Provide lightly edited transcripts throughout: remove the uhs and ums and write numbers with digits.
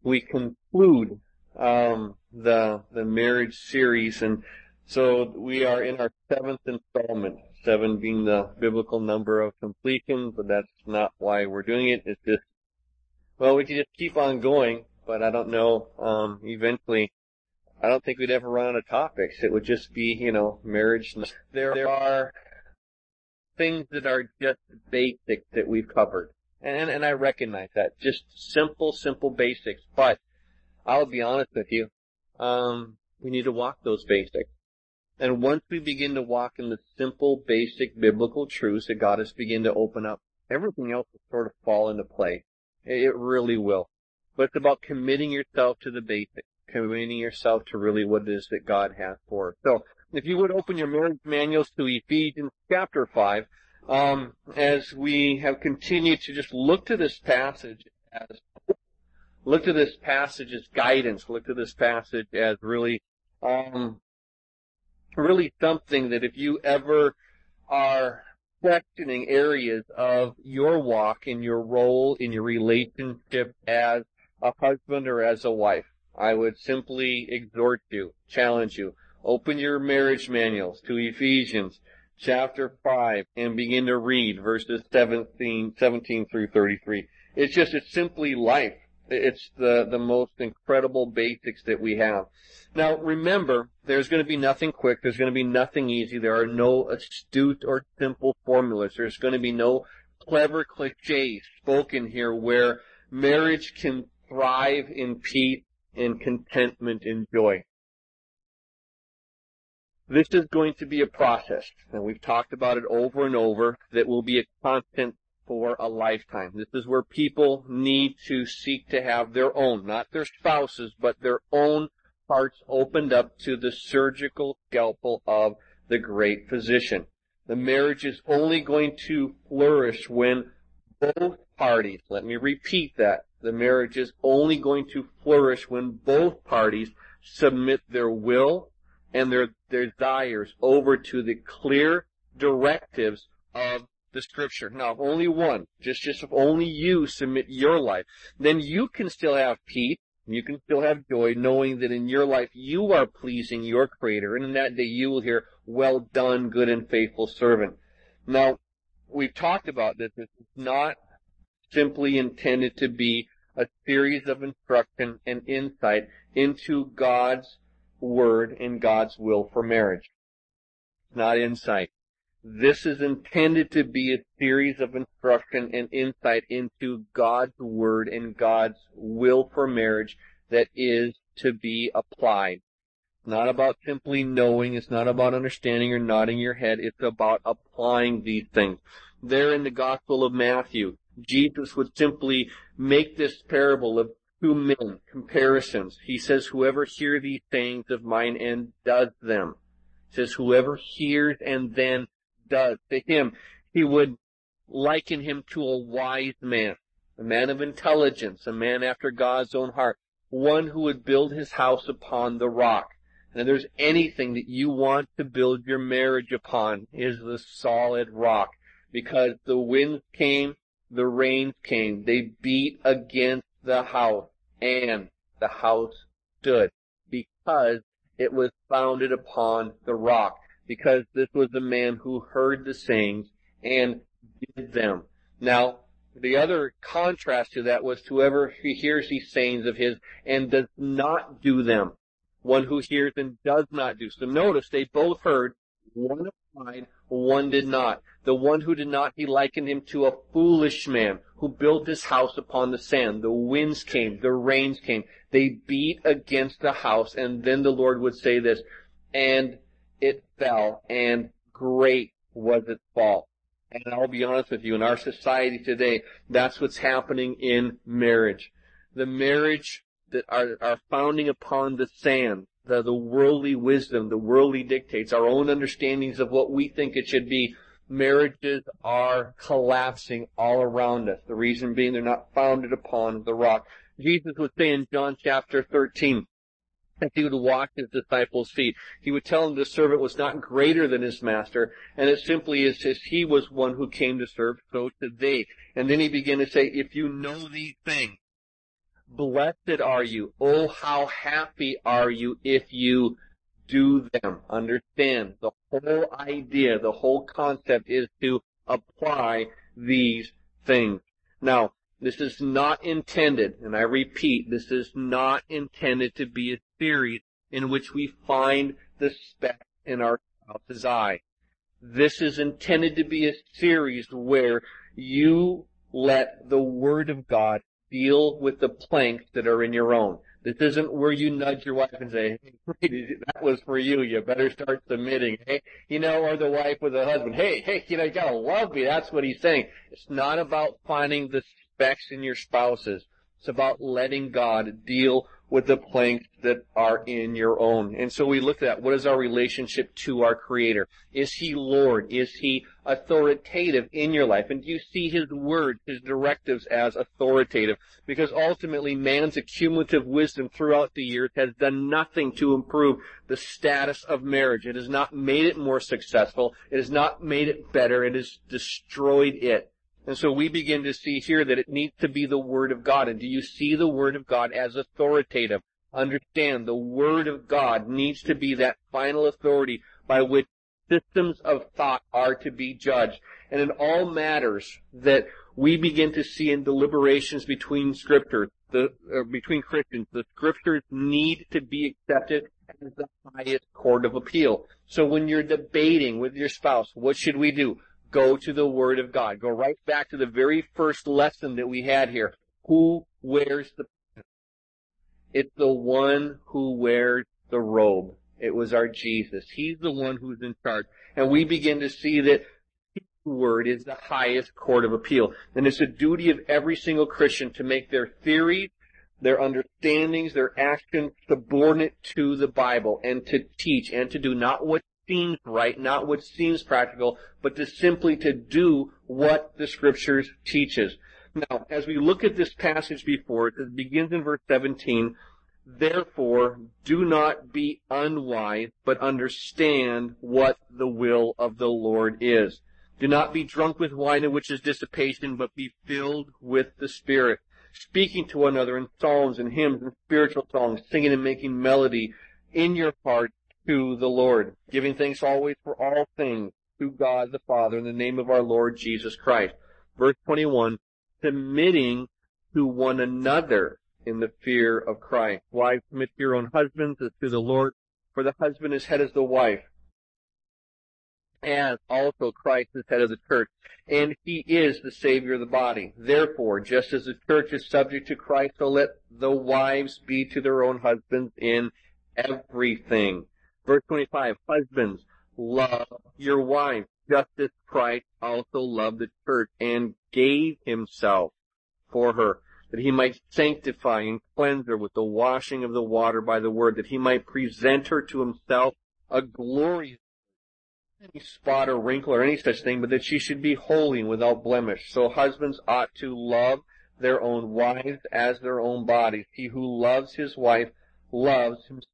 we conclude the marriage series, and so we are in our 7th installment. 7 being the biblical number of completion, but that's not why we're doing it. It's just, well, we can just keep on going, but I don't know. Eventually, I don't think we'd ever run out of topics. It would just be, marriage. There are things that are just basics that we've covered. And I recognize that. Just simple basics. But I'll be honest with you, we need to walk those basics. And once we begin to walk in the simple, basic biblical truths that God has begun to open up, everything else will sort of fall into play. It really will. But it's about committing yourself to the basics, committing yourself to really what it is that God has for us. So, if you would open your marriage manuals to Ephesians chapter 5, as we have continued to just look to this passage as guidance, look to this passage as really something that if you ever are questioning areas of your walk, in your role, in your relationship as a husband or as a wife, I would simply exhort you, challenge you, open your marriage manuals to Ephesians chapter 5 and begin to read verses 17 through 33. It's simply life. It's the most incredible basics that we have. Now, remember, there's going to be nothing quick. There's going to be nothing easy. There are no astute or simple formulas. There's going to be no clever cliches spoken here where marriage can thrive in peace and contentment and joy. This is going to be a process, and we've talked about it over and over, that will be a constant for a lifetime. This is where people need to seek to have their own, not their spouses, but their own hearts opened up to the surgical scalpel of the great physician. The marriage is only going to flourish when both parties, let me repeat that, the marriage is only going to flourish when both parties submit their will and their desires over to the clear directives of the Scripture. Now, if only one, just if only you submit your life, then you can still have peace, you can still have joy, knowing that in your life you are pleasing your Creator, and in that day you will hear, "Well done, good and faithful servant." Now, we've talked about this. It's not simply intended to be a series of instruction and insight into God's Word and God's will for marriage. It's not insight. This is intended to be a series of instruction and insight into God's Word and God's will for marriage that is to be applied. It's not about simply knowing. It's not about understanding or nodding your head. It's about applying these things. There in the Gospel of Matthew, Jesus would simply make this parable of 2 men, comparisons. He says, "Whoever hears these sayings of mine and does them." He says, "Whoever hears and then does." To him, he would liken him to a wise man, a man of intelligence, a man after God's own heart, one who would build his house upon the rock. And if there's anything that you want to build your marriage upon, is the solid rock. Because the winds came, the rains came, they beat against the house, and the house stood, because it was founded upon the rock. Because this was the man who heard the sayings and did them. Now, the other contrast to that was whoever hears these sayings of his and does not do them. One who hears and does not do. So notice they both heard, one applied, one did not. The one who did not, he likened him to a foolish man who built his house upon the sand. The winds came, the rains came. They beat against the house, and then the Lord would say this, "And it fell, and great was its fall." And I'll be honest with you, in our society today, that's what's happening in marriage. The marriage that are founding upon the sand, the worldly wisdom, the worldly dictates, our own understandings of what we think it should be, marriages are collapsing all around us. The reason being they're not founded upon the rock. Jesus would say in John chapter 13, as he would wash his disciples' feet, he would tell them the servant was not greater than his master, and it simply is as he was one who came to serve, so should they. And then he began to say, "If you know these things, Blessed are you. Oh, how happy are you if you do them. Understand, the whole idea, the whole concept is to apply these things. Now, this is not intended, and I repeat, this is not intended to be a series in which we find the speck in our spouse's eye. This is intended to be a series where you let the Word of God deal with the planks that are in your own. This isn't where you nudge your wife and say, hey, that was for you. You better start submitting. Hey, or the wife with the husband. Hey, you gotta love me. That's what he's saying. It's not about finding the specks in your spouses. It's about letting God deal with the planks that are in your own. And so we look at what is our relationship to our Creator? Is He Lord? Is He authoritative in your life? And do you see His word, His directives as authoritative? Because ultimately man's accumulative wisdom throughout the years has done nothing to improve the status of marriage. It has not made it more successful. It has not made it better. It has destroyed it. And so we begin to see here that it needs to be the Word of God. And do you see the Word of God as authoritative? Understand, the Word of God needs to be that final authority by which systems of thought are to be judged. And in all matters that we begin to see in deliberations between Scriptures, between Christians, the Scriptures need to be accepted as the highest court of appeal. So when you're debating with your spouse, what should we do? Go to the Word of God. Go right back to the very first lesson that we had here. Who wears the pants? It's the one who wears the robe. It was our Jesus. He's the one who's in charge. And we begin to see that His Word is the highest court of appeal. And it's a duty of every single Christian to make their theories, their understandings, their actions subordinate to the Bible, and to teach and to do not what seems right, not what seems practical, but simply to do what the Scriptures teaches. Now, as we look at this passage before it, it begins in verse 17, therefore, do not be unwise, but understand what the will of the Lord is. Do not be drunk with wine in which is dissipation, but be filled with the Spirit, speaking to one another in psalms and hymns and spiritual songs, singing and making melody in your heart to the Lord, giving thanks always for all things to God the Father in the name of our Lord Jesus Christ. Verse 21, submitting to one another in the fear of Christ. Wives, submit to your own husbands as to the Lord, for the husband is head of the wife, as also Christ is head of the church, and He is the Savior of the body. Therefore, just as the church is subject to Christ, so let the wives be to their own husbands in everything. Verse 25, husbands, love your wives, just as Christ also loved the church and gave Himself for her, that He might sanctify and cleanse her with the washing of the water by the word, that He might present her to Himself a glorious, any spot or wrinkle or any such thing, but that she should be holy and without blemish. So husbands ought to love their own wives as their own bodies. He who loves his wife loves himself.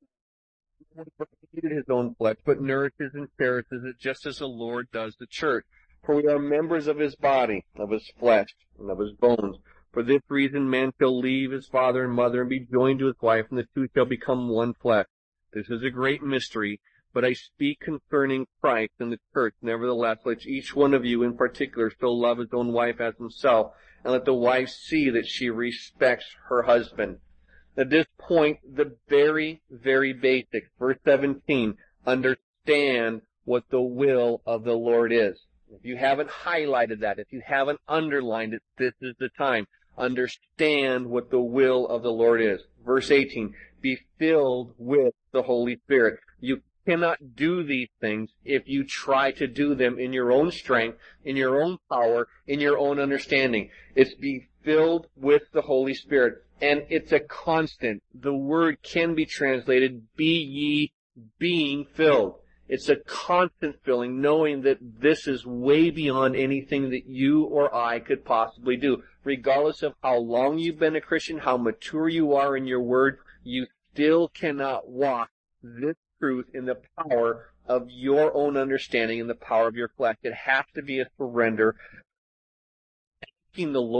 Hated his own flesh, but nourishes and cherishes it just as the Lord does the church. For we are members of His body, of His flesh, and of His bones. For this reason man shall leave his father and mother and be joined to his wife, and the two shall become one flesh. This is a great mystery, but I speak concerning Christ and the church. Nevertheless, let each one of you in particular so love his own wife as himself, and let the wife see that she respects her husband. At this point, the very, very basics. Verse 17, understand what the will of the Lord is. If you haven't highlighted that, if you haven't underlined it, this is the time. Understand what the will of the Lord is. Verse 18, be filled with the Holy Spirit. You cannot do these things if you try to do them in your own strength, in your own power, in your own understanding. It's be filled with the Holy Spirit. And it's a constant. The word can be translated, be ye being filled. It's a constant filling, knowing that this is way beyond anything that you or I could possibly do. Regardless of how long you've been a Christian, how mature you are in your word, you still cannot walk this truth in the power of your own understanding and the power of your flesh. It has to be a surrender. Seeking the Lord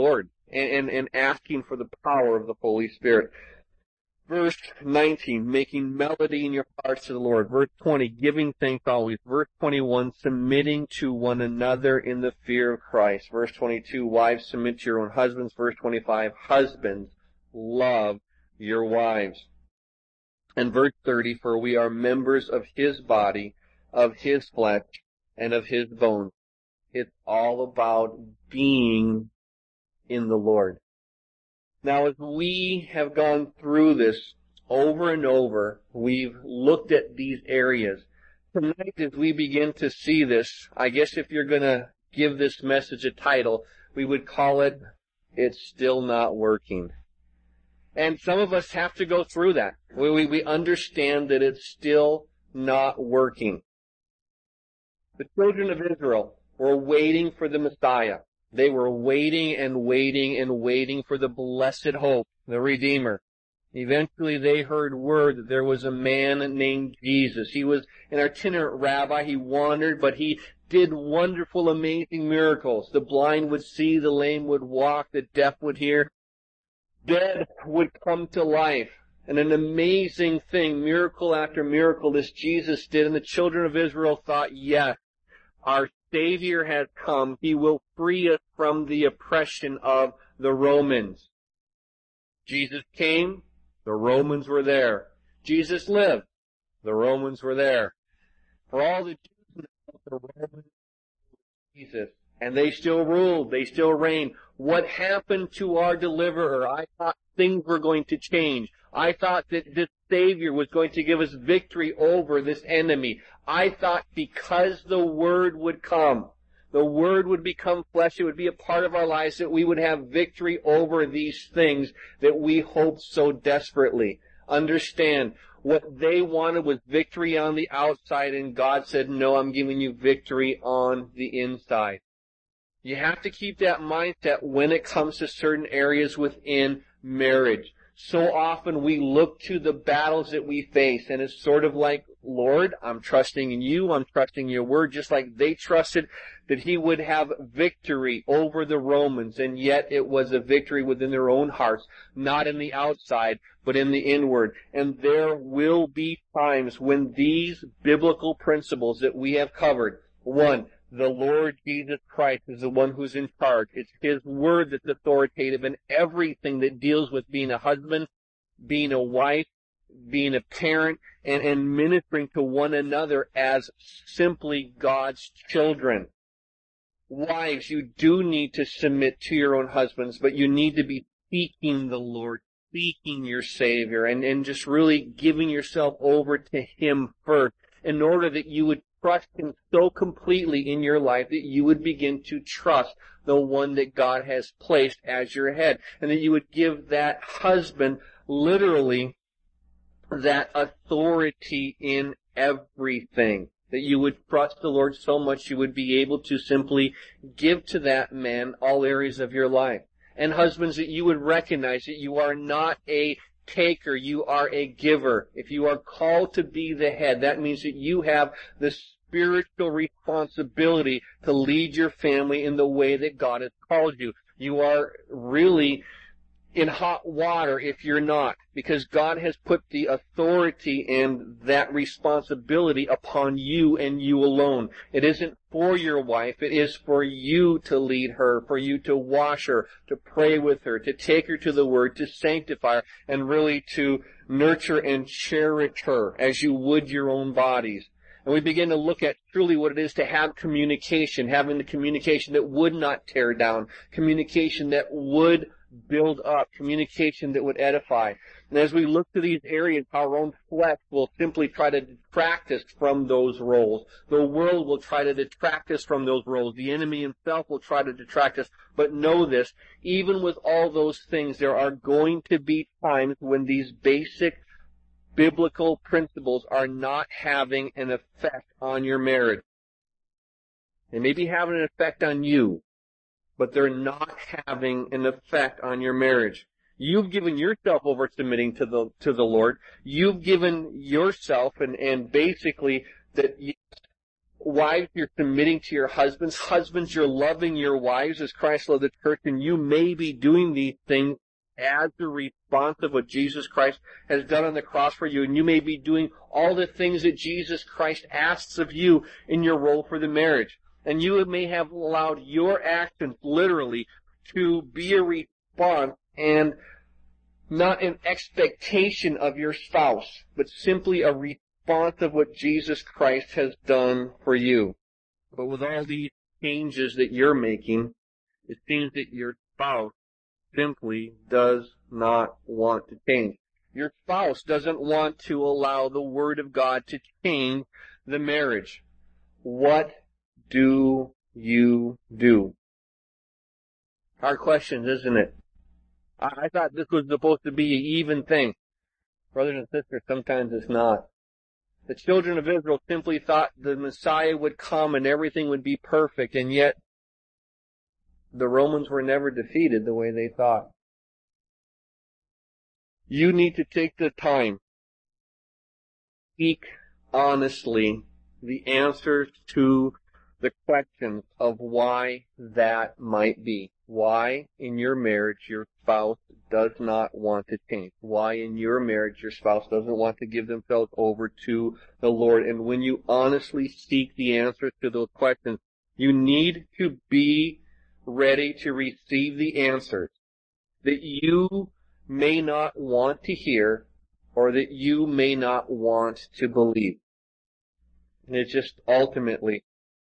and asking for the power of the Holy Spirit. Verse 19, making melody in your hearts to the Lord. Verse 20, giving thanks always. Verse 21, submitting to one another in the fear of Christ. Verse 22, wives, submit to your own husbands. Verse 25, husbands, love your wives. And verse 30, for we are members of his body, of his flesh, and of his bones. It's all about being in the Lord. Now, as we have gone through this over and over, we've looked at these areas. Tonight, as we begin to see this, I guess if you're going to give this message a title, we would call it, It's Still Not Working. And some of us have to go through that. We understand that it's still not working. The children of Israel were waiting for the Messiah. They were waiting and waiting and waiting for the blessed hope, the Redeemer. Eventually they heard word that there was a man named Jesus. He was an itinerant rabbi. He wandered, but he did wonderful, amazing miracles. The blind would see, the lame would walk, the deaf would hear, dead would come to life. And an amazing thing, miracle after miracle, this Jesus did. And the children of Israel thought, yes, our Savior has come. He will free us from the oppression of the Romans. Jesus came. The Romans were there. Jesus lived. The Romans were there. For all the Jews, the Romans, Jesus. And they still ruled. They still reigned. What happened to our deliverer? I thought things were going to change. I thought that this Savior was going to give us victory over this enemy. I thought because the Word would come, the Word would become flesh, it would be a part of our lives, that we would have victory over these things that we hoped so desperately. Understand, what they wanted was victory on the outside, and God said, no, I'm giving you victory on the inside. You have to keep that mindset when it comes to certain areas within marriage. So often we look to the battles that we face, and it's sort of like, Lord, I'm trusting in you, I'm trusting your word, just like they trusted that he would have victory over the Romans, and yet it was a victory within their own hearts, not in the outside, but in the inward. And there will be times when these biblical principles that we have covered, one, the Lord Jesus Christ is the one who's in charge. It's his word that's authoritative in everything that deals with being a husband, being a wife, being a parent, and ministering to one another as simply God's children. Wives, you do need to submit to your own husbands, but you need to be seeking the Lord, seeking your Savior, and just really giving yourself over to him first, in order that you would trust him so completely in your life that you would begin to trust the one that God has placed as your head, and that you would give that husband literally that authority in everything, that you would trust the Lord so much you would be able to simply give to that man all areas of your life. And husbands, that you would recognize that you are not a taker, you are a giver. If you are called to be the head, that means that you have the spiritual responsibility to lead your family in the way that God has called you. You are really in hot water if you're not, because God has put the authority and that responsibility upon you and you alone. It isn't for your wife, it is for you to lead her, for you to wash her, to pray with her, to take her to the Word, to sanctify her, and really to nurture and cherish her as you would your own bodies. And we begin to look at truly what it is to have communication, having the communication that would not tear down, communication that would build up, communication that would edify. And as we look to these areas, our own flesh will simply try to detract us from those roles. The world will try to detract us from those roles. The enemy himself will try to detract us. But know this, even with all those things, there are going to be times when these basic biblical principles are not having an effect on your marriage. They may be having an effect on you, but they're not having an effect on your marriage. You've given yourself over submitting to the Lord. You've given yourself and basically that Wives, you're submitting to your husbands. Husbands, you're loving your wives as Christ loved the church, and you may be doing these things as a response of what Jesus Christ has done on the cross for you, and you may be doing all the things that Jesus Christ asks of you in your role for the marriage. And you may have allowed your actions, literally, to be a response and not an expectation of your spouse, but simply a response of what Jesus Christ has done for you. But with all these changes that you're making, it seems that your spouse simply does not want to change. Your spouse doesn't want to allow the Word of God to change the marriage. What do you do? Hard questions, isn't it? I thought this was supposed to be an even thing. Brothers and sisters, sometimes it's not. The children of Israel simply thought the Messiah would come and everything would be perfect, and yet the Romans were never defeated the way they thought. You need to take the time, seek honestly the answers to the questions of why that might be. Why in your marriage your spouse does not want to change. Why in your marriage your spouse doesn't want to give themselves over to the Lord. And when you honestly seek the answers to those questions, you need to be ready to receive the answers that you may not want to hear or that you may not want to believe. And it's just ultimately,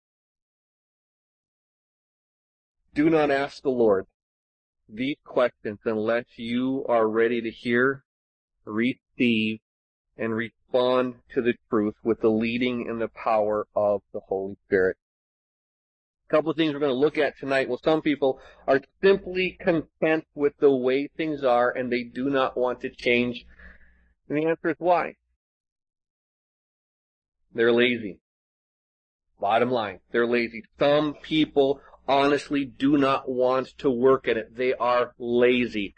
do not ask the Lord these questions unless you are ready to hear, receive, and respond to the truth with the leading and the power of the Holy Spirit. A couple of things we're going to look at tonight. Well, some people are simply content with the way things are and they do not want to change. And the answer is why? They're lazy. Bottom line, they're lazy. Some people honestly do not want to work at it. They are lazy.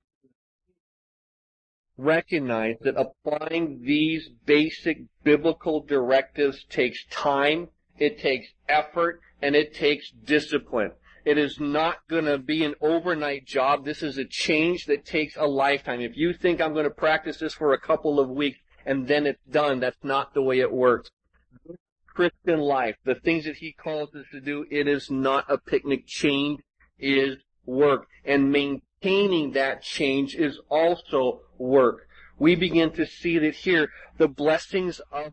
Recognize that applying these basic biblical directives takes time, it takes effort, and it takes discipline. It is not going to be an overnight job. This is a change that takes a lifetime. If you think I'm going to practice this for a couple of weeks and then it's done, that's not the way it works. Christian life, the things that he calls us to do, it is not a picnic. Change is work. And maintaining that change is also work. We begin to see that here, the blessings of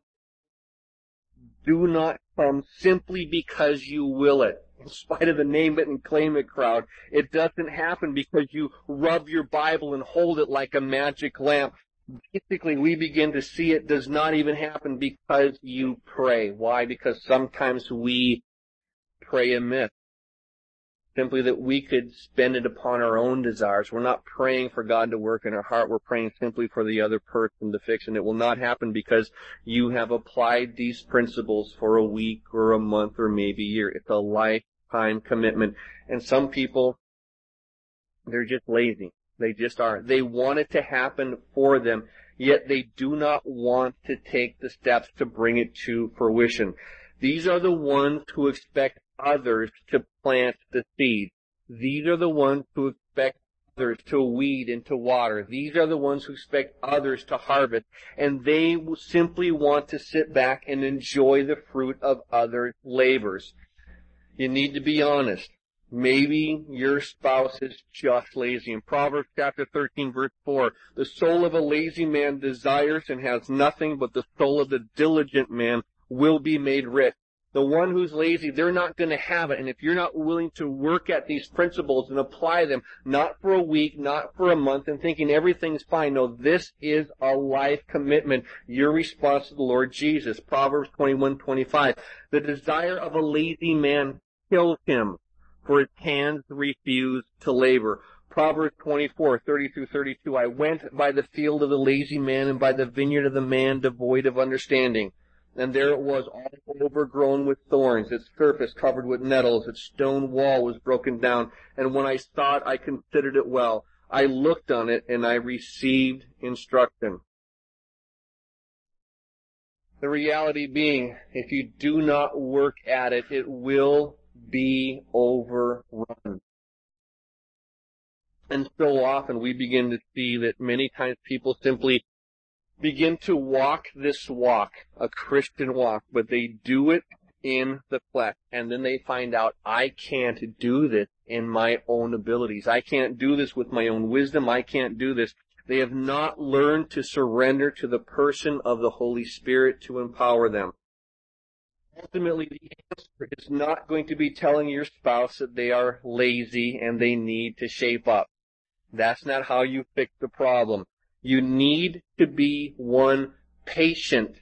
do not come simply because you will it. In spite of the name it and claim it crowd, it doesn't happen because you rub your Bible and hold it like a magic lamp. Basically, we begin to see it does not even happen because you pray. Why? Because sometimes we pray amiss. Simply that we could spend it upon our own desires. We're not praying for God to work in our heart. We're praying simply for the other person to fix. And it will not happen because you have applied these principles for a week or a month or maybe a year. It's a lifetime commitment. And some people, they're just lazy. They just are. They want it to happen for them, yet they do not want to take the steps to bring it to fruition. These are the ones who expect others to plant the seed. These are the ones who expect others to weed and to water. These are the ones who expect others to harvest. And they simply want to sit back and enjoy the fruit of others' labors. You need to be honest. Maybe your spouse is just lazy. In Proverbs chapter 13, verse 4, the soul of a lazy man desires and has nothing, but the soul of the diligent man will be made rich. The one who's lazy, they're not going to have it. And if you're not willing to work at these principles and apply them, not for a week, not for a month, and thinking everything's fine. No, this is a life commitment. Your response to the Lord Jesus. Proverbs 21:25. The desire of a lazy man kills him, for his hands refuse to labor. Proverbs 24:30-32. I went by the field of the lazy man and by the vineyard of the man devoid of understanding. And there it was, all overgrown with thorns, its surface covered with nettles, its stone wall was broken down. And when I saw it, I considered it well. I looked on it, and I received instruction. The reality being, if you do not work at it, it will be overrun. And so often we begin to see that many times people simply begin to walk this walk, a Christian walk, but they do it in the flesh. And then they find out, I can't do this in my own abilities. I can't do this with my own wisdom. I can't do this. They have not learned to surrender to the person of the Holy Spirit to empower them. Ultimately, the answer is not going to be telling your spouse that they are lazy and they need to shape up. That's not how you fix the problem. You need to be patient.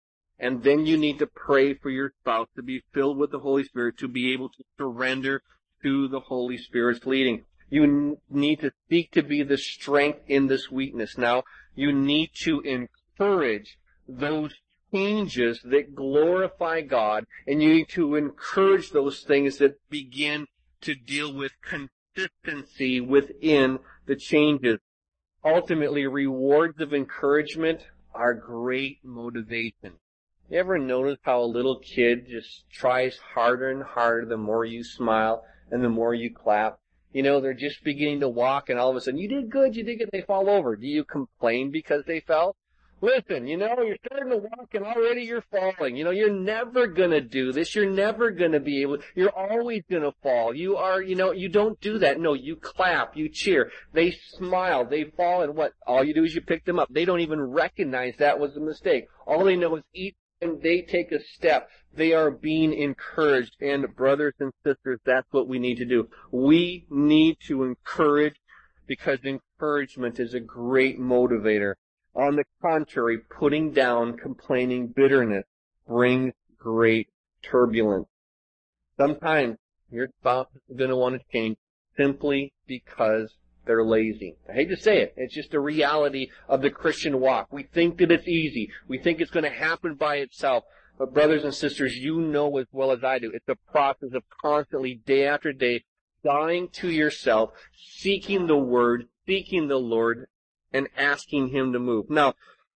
And then you need to pray for your spouse to be filled with the Holy Spirit, to be able to surrender to the Holy Spirit's leading. You need to seek to be the strength in this weakness. Now, you need to encourage those changes that glorify God, and you need to encourage those things that begin to deal with consistency within the changes. Ultimately, rewards of encouragement are great motivation. You ever notice how a little kid just tries harder and harder the more you smile and the more you clap? You know, they're just beginning to walk and all of a sudden, you did good, they fall over. Do you complain because they fell? Listen, you're starting to walk and already you're falling. You're never gonna do this. You're never gonna be able, you're always gonna fall. You don't do that. No, you clap, you cheer. They smile, they fall, and what? All you do is you pick them up. They don't even recognize that was a mistake. All they know is each time they take a step, they are being encouraged. And brothers and sisters, that's what we need to do. We need to encourage, because encouragement is a great motivator. On the contrary, putting down, complaining, bitterness brings great turbulence. Sometimes your spouse is going to want to change simply because they're lazy. I hate to say it. It's just a reality of the Christian walk. We think that it's easy. We think it's going to happen by itself. But brothers and sisters, you know as well as I do, it's a process of constantly, day after day, dying to yourself, seeking the Word, seeking the Lord, and asking Him to move. Now,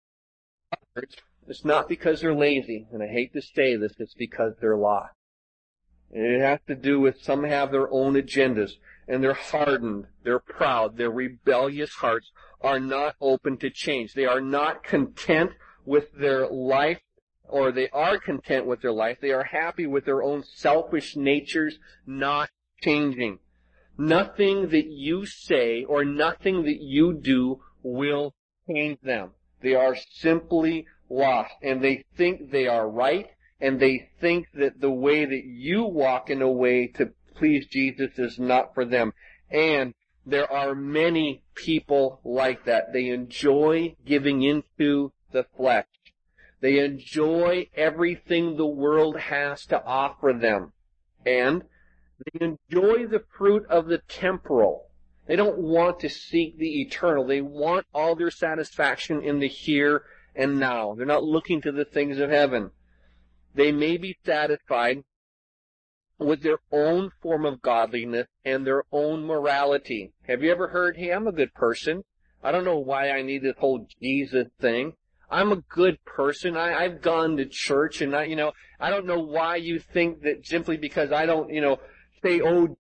it's not because they're lazy, and I hate to say this, it's because they're lost. And it has to do with some have their own agendas, and they're hardened, they're proud, their rebellious hearts are not open to change. They are not content with their life, or they are content with their life. They are happy with their own selfish natures not changing. Nothing that you say or nothing that you do will change them. They are simply lost, and they think they are right, and they think that the way that you walk in a way to please Jesus is not for them. And there are many people like that. They enjoy giving into the flesh. They enjoy everything the world has to offer them. And they enjoy the fruit of the temporal. They don't want to seek the eternal. They want all their satisfaction in the here and now. They're not looking to the things of heaven. They may be satisfied with their own form of godliness and their own morality. Have you ever heard, hey, I'm a good person. I don't know why I need this whole Jesus thing. I'm a good person. I've gone to church, and I don't know why you think that simply because I don't, say, oh,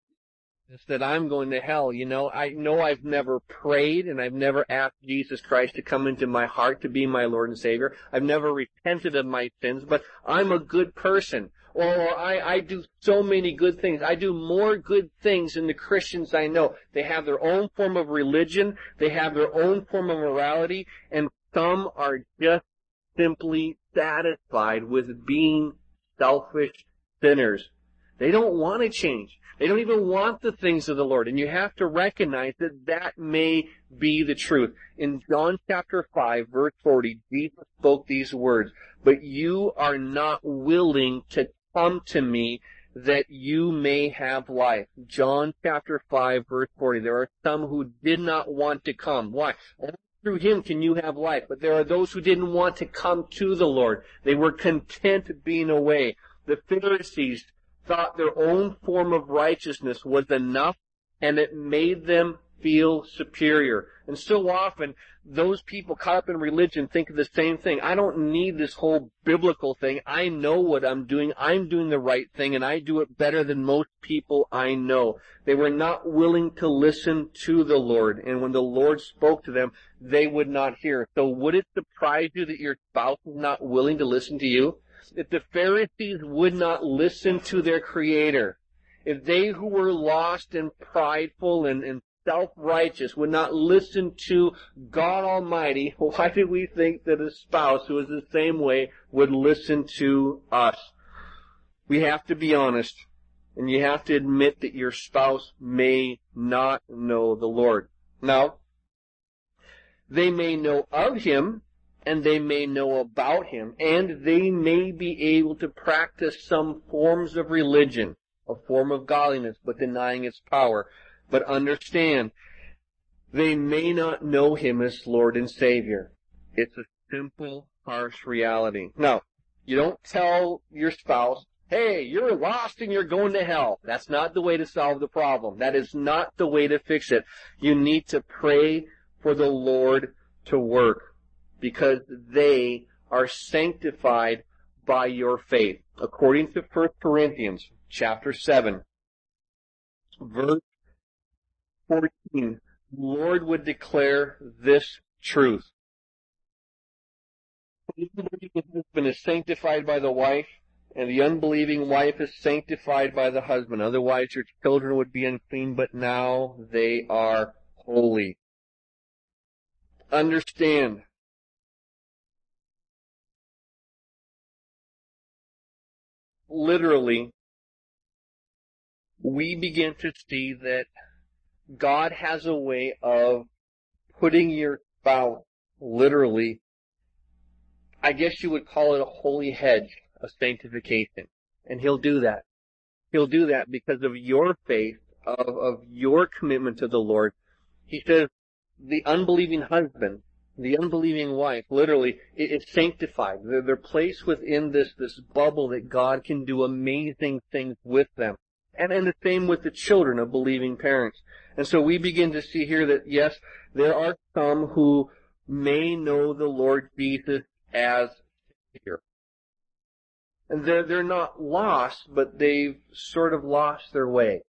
that I'm going to hell. I know I've never prayed, and I've never asked Jesus Christ to come into my heart to be my Lord and Savior. I've never repented of my sins, but I'm a good person. Or I do so many good things. I do more good things than the Christians I know. They have their own form of religion. They have their own form of morality. And some are just simply satisfied with being selfish sinners. They don't want to change. They don't even want the things of the Lord. And you have to recognize that that may be the truth. In John chapter 5, verse 40, Jesus spoke these words, "But you are not willing to come to me that you may have life." John chapter 5, verse 40. There are some who did not want to come. Why? Only through Him can you have life. But there are those who didn't want to come to the Lord. They were content being away. The Pharisees thought their own form of righteousness was enough, and it made them feel superior. And so often, those people caught up in religion think of the same thing. I don't need this whole biblical thing. I know what I'm doing. I'm doing the right thing, and I do it better than most people I know. They were not willing to listen to the Lord, and when the Lord spoke to them, they would not hear. So would it surprise you that your spouse is not willing to listen to you? If the Pharisees would not listen to their Creator, if they who were lost and prideful and self-righteous would not listen to God Almighty, why do we think that a spouse who is the same way would listen to us? We have to be honest, and you have to admit that your spouse may not know the Lord. Now, they may know of Him, and they may know about Him, and they may be able to practice some forms of religion, a form of godliness, but denying its power. But understand, they may not know Him as Lord and Savior. It's a simple, harsh reality. Now, you don't tell your spouse, hey, you're lost and you're going to hell. That's not the way to solve the problem. That is not the way to fix it. You need to pray for the Lord to work, because they are sanctified by your faith. According to 1 Corinthians chapter 7, verse 14, the Lord would declare this truth. The unbelieving husband is sanctified by the wife, and the unbelieving wife is sanctified by the husband. Otherwise your children would be unclean, but now they are holy. Understand, literally, we begin to see that God has a way of putting your spouse, literally, I guess you would call it a holy hedge of sanctification. And He'll do that. He'll do that because of your faith, of your commitment to the Lord. He says the unbelieving husband, the unbelieving wife, literally, is sanctified. They're placed within this bubble that God can do amazing things with them. And the same with the children of believing parents. And so we begin to see here that, yes, there are some who may know the Lord Jesus as Savior. And they're not lost, but they've sort of lost their way.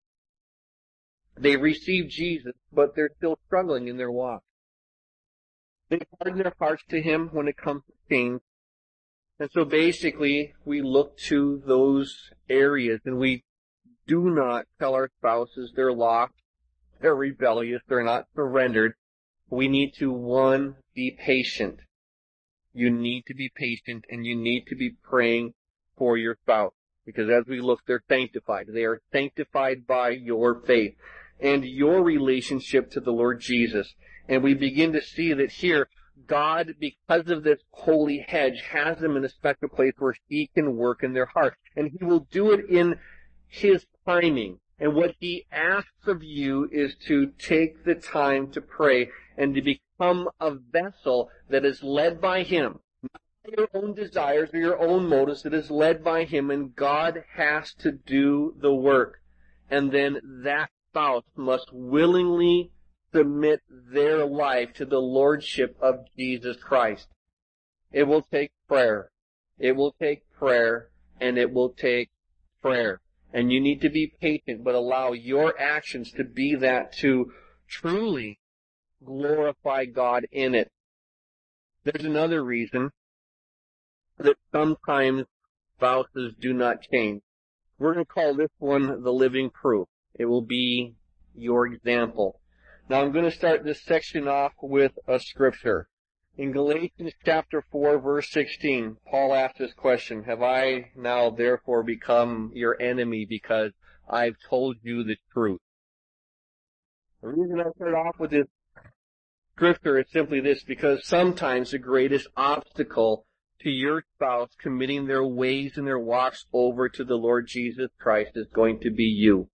They received Jesus, but they're still struggling in their walk. They harden their hearts to Him when it comes to change. And so basically, we look to those areas, and we do not tell our spouses they're lost, they're rebellious, they're not surrendered. We need to, one, be patient. You need to be patient, and you need to be praying for your spouse. Because as we look, they're sanctified. They are sanctified by your faith and your relationship to the Lord Jesus. And we begin to see that here, God, because of this holy hedge, has them in a special place where He can work in their heart. And He will do it in His timing. And what He asks of you is to take the time to pray and to become a vessel that is led by Him. Not by your own desires or your own motives, that is led by Him, and God has to do the work. And then that spouse must willingly submit their life to the Lordship of Jesus Christ. It will take prayer. It will take prayer, and it will take prayer. And you need to be patient, but allow your actions to be that to truly glorify God in it. There's another reason that sometimes spouses do not change. We're going to call this one the living proof. It will be your example. Now I'm going to start this section off with a scripture. In Galatians chapter 4, verse 16, Paul asks this question, have I now therefore become your enemy because I've told you the truth? The reason I start off with this scripture is simply this, because sometimes the greatest obstacle to your spouse committing their ways and their walks over to the Lord Jesus Christ is going to be you.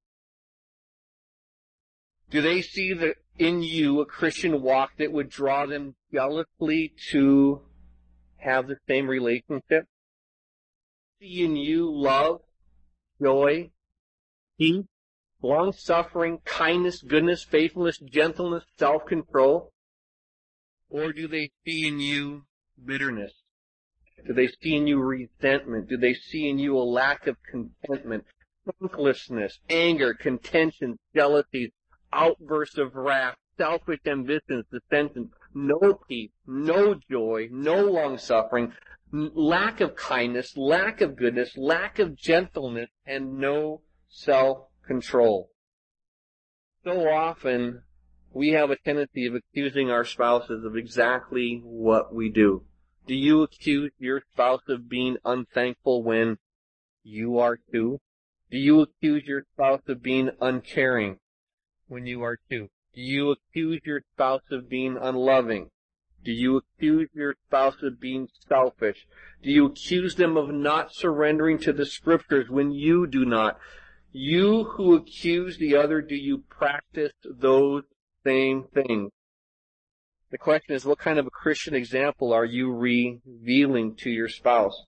Do they see in you a Christian walk that would draw them jealously to have the same relationship? See in you love, joy, peace, long-suffering, kindness, goodness, faithfulness, gentleness, self-control? Or do they see in you bitterness? Do they see in you resentment? Do they see in you a lack of contentment, thanklessness, anger, contention, jealousy, outbursts of wrath, selfish ambitions, dissensions, no peace, no joy, no long-suffering, lack of kindness, lack of goodness, lack of gentleness, and no self-control? So often, we have a tendency of accusing our spouses of exactly what we do. Do you accuse your spouse of being unthankful when you are too? Do you accuse your spouse of being uncaring when you are too? Do you accuse your spouse of being unloving? Do you accuse your spouse of being selfish? Do you accuse them of not surrendering to the Scriptures when you do not? You who accuse the other, do you practice those same things? The question is, what kind of a Christian example are you revealing to your spouse?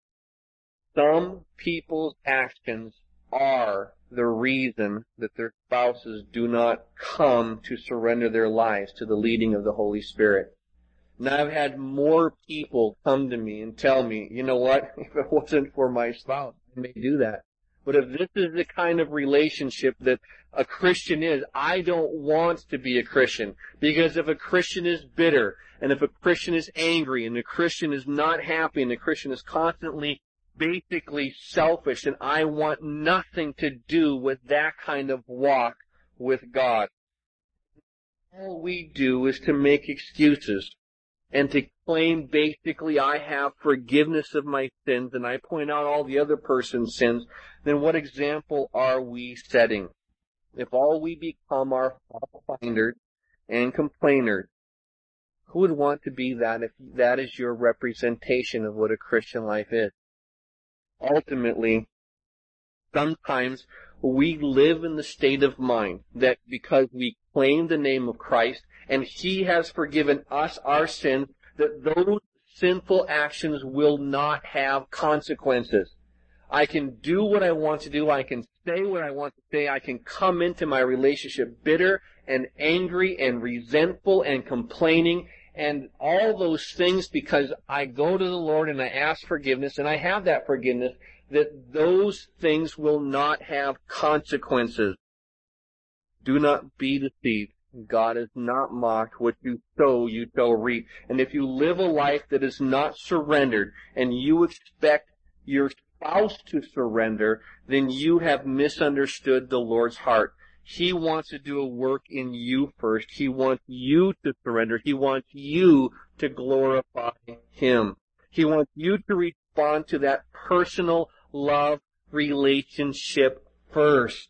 Some people's actions are the reason that their spouses do not come to surrender their lives to the leading of the Holy Spirit. And I've had more people come to me and tell me, you know what, if it wasn't for my spouse, I may do that. But if this is the kind of relationship that a Christian is, I don't want to be a Christian. Because if a Christian is bitter, and if a Christian is angry, and a Christian is not happy, and a Christian is constantly basically selfish, and I want nothing to do with that kind of walk with God. All we do is to make excuses and to claim basically I have forgiveness of my sins and I point out all the other person's sins. Then what example are we setting? If all we become are fault-finders and complainers, who would want to be that if that is your representation of what a Christian life is? Ultimately, sometimes we live in the state of mind that because we claim the name of Christ and He has forgiven us our sins, that those sinful actions will not have consequences. I can do what I want to do. I can say what I want to say. I can come into my relationship bitter and angry and resentful and complaining and all those things because I go to the Lord and I ask forgiveness and I have that forgiveness, that those things will not have consequences. Do not be deceived. God is not mocked. What you sow, you shall reap. And if you live a life that is not surrendered and you expect your spouse to surrender, then you have misunderstood the Lord's heart. He wants to do a work in you first. He wants you to surrender. He wants you to glorify Him. He wants you to respond to that personal love relationship first.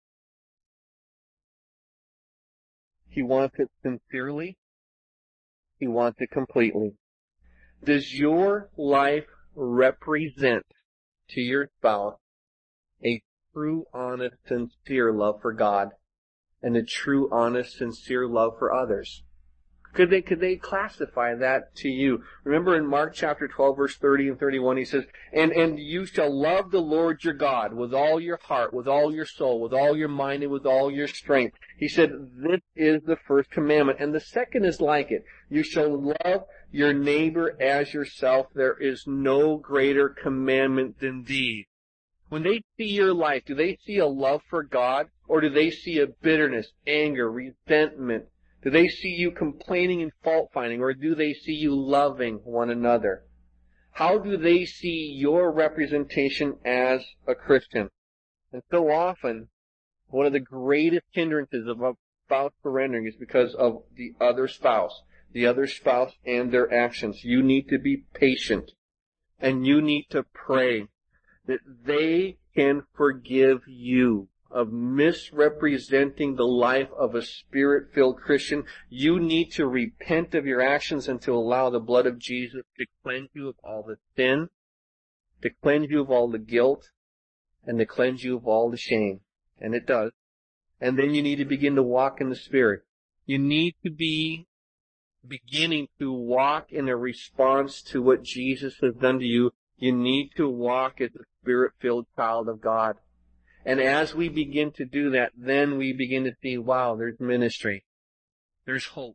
He wants it sincerely. He wants it completely. Does your life represent to your spouse a true, honest, sincere love for God and a true, honest, sincere love for others? Could they classify that to you? Remember in Mark chapter 12 verse 30 and 31 he says, and you shall love the Lord your God with all your heart, with all your soul, with all your mind, and with all your strength. He said, this is the first commandment. And the second is like it. You shall love your neighbor as yourself. There is no greater commandment than these. When they see your life, do they see a love for God, or do they see a bitterness, anger, resentment? Do they see you complaining and fault-finding, or do they see you loving one another? How do they see your representation as a Christian? And so often, one of the greatest hindrances of a spouse surrendering is because of the other spouse and their actions. You need to be patient, and you need to pray that they can forgive you of misrepresenting the life of a Spirit-filled Christian. You need to repent of your actions and to allow the blood of Jesus to cleanse you of all the sin, to cleanse you of all the guilt, and to cleanse you of all the shame. And it does. And then you need to begin to walk in the Spirit. You need to be beginning to walk in a response to what Jesus has done to you. You need to walk as a Spirit-filled child of God. And as we begin to do that, then we begin to see, wow, there's ministry. There's hope.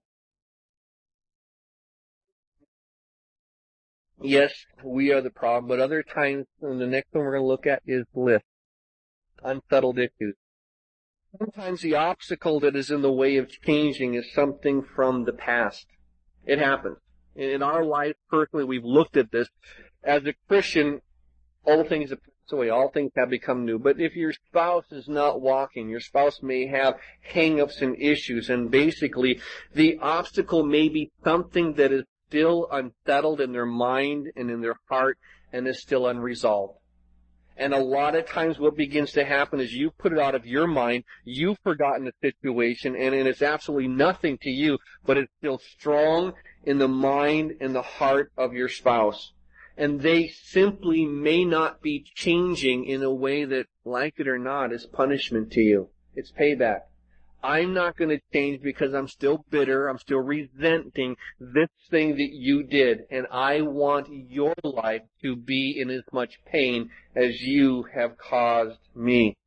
Yes, we are the problem, but other times, and the next one we're going to look at is bliss, unsettled issues. Sometimes the obstacle that is in the way of changing is something from the past. It happens. In our life, personally, we've looked at this. As a Christian, all things have passed away. All things have become new. But if your spouse is not walking, your spouse may have hang-ups and issues, and basically the obstacle may be something that is still unsettled in their mind and in their heart and is still unresolved. And a lot of times what begins to happen is you put it out of your mind, you've forgotten the situation, and it's absolutely nothing to you, but it's still strong in the mind and the heart of your spouse. And they simply may not be changing in a way that, like it or not, is punishment to you. It's payback. I'm not going to change because I'm still bitter, I'm still resenting this thing that you did, and I want your life to be in as much pain as you have caused me.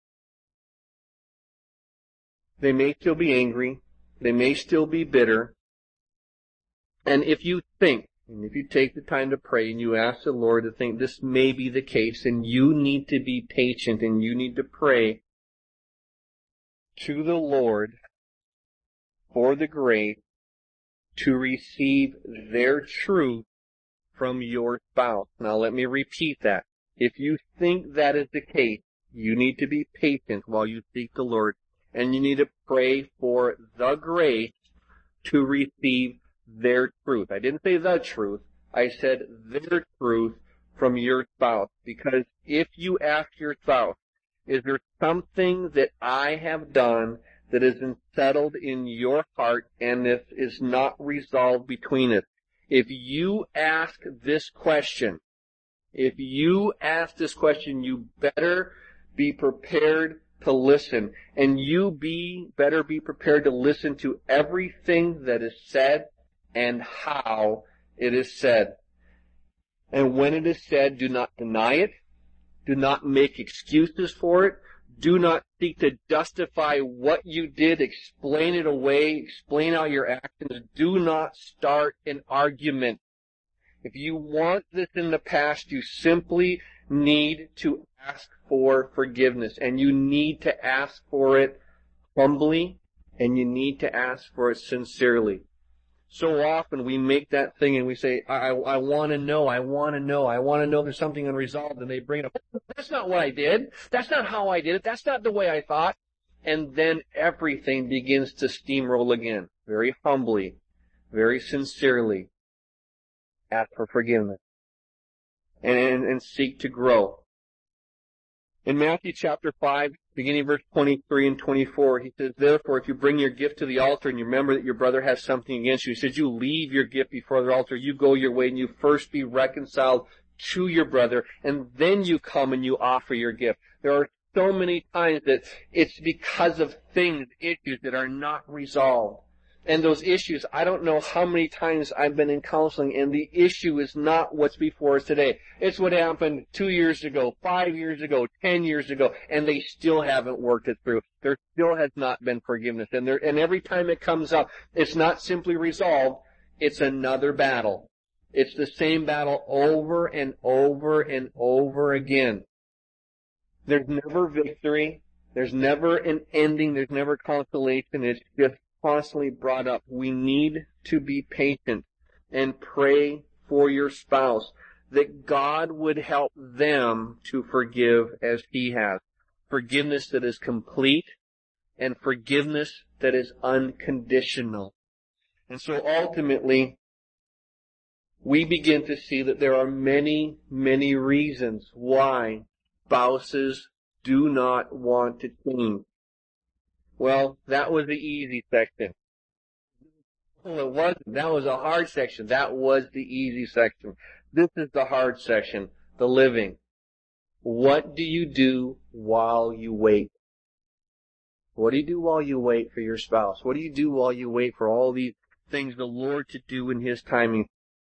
They may still be angry, they may still be bitter, and if you think, and if you take the time to pray and you ask the Lord to think this may be the case, then you need to be patient and you need to pray to the Lord for the grace to receive their truth from your spouse. Now let me repeat that. If you think that is the case, you need to be patient while you seek the Lord, and you need to pray for the grace to receive their truth. I didn't say the truth. I said their truth from your spouse. Because if you ask your spouse, is there something that I have done that is unsettled in your heart and this is not resolved between us? If you ask this question, you better be prepared to listen. And better be prepared to listen to everything that is said and how it is said. And when it is said, do not deny it. Do not make excuses for it. Do not seek to justify what you did, explain it away, explain out your actions. Do not start an argument. If you want this in the past, you simply need to ask for forgiveness. And you need to ask for it humbly, and you need to ask for it sincerely. So often we make that thing and we say, I want to know there's something unresolved, and they bring it up. That's not what I did. That's not how I did it. That's not the way I thought. And then everything begins to steamroll again. Very humbly, very sincerely, ask for forgiveness and seek to grow. In Matthew chapter 5, beginning verse 23 and 24, he says, therefore, if you bring your gift to the altar and you remember that your brother has something against you, he says, you leave your gift before the altar, you go your way, and you first be reconciled to your brother, and then you come and you offer your gift. There are so many times that it's because of issues that are not resolved. And those issues, I don't know how many times I've been in counseling, and the issue is not what's before us today. It's what happened 2 years ago, 5 years ago, 10 years ago, and they still haven't worked it through. There still has not been forgiveness. And every time it comes up, it's not simply resolved, it's another battle. It's the same battle over and over and over again. There's never victory. There's never an ending. There's never consolation. It's just constantly brought up. We need to be patient and pray for your spouse that God would help them to forgive as He has. Forgiveness that is complete and forgiveness that is unconditional. And so ultimately, we begin to see that there are many, many reasons why spouses do not want to change. Well, that was the easy section. Well, it wasn't. That was a hard section. That was the easy section. This is the hard section, the living. What do you do while you wait? What do you do while you wait for your spouse? What do you do while you wait for all these things the Lord to do in His timing?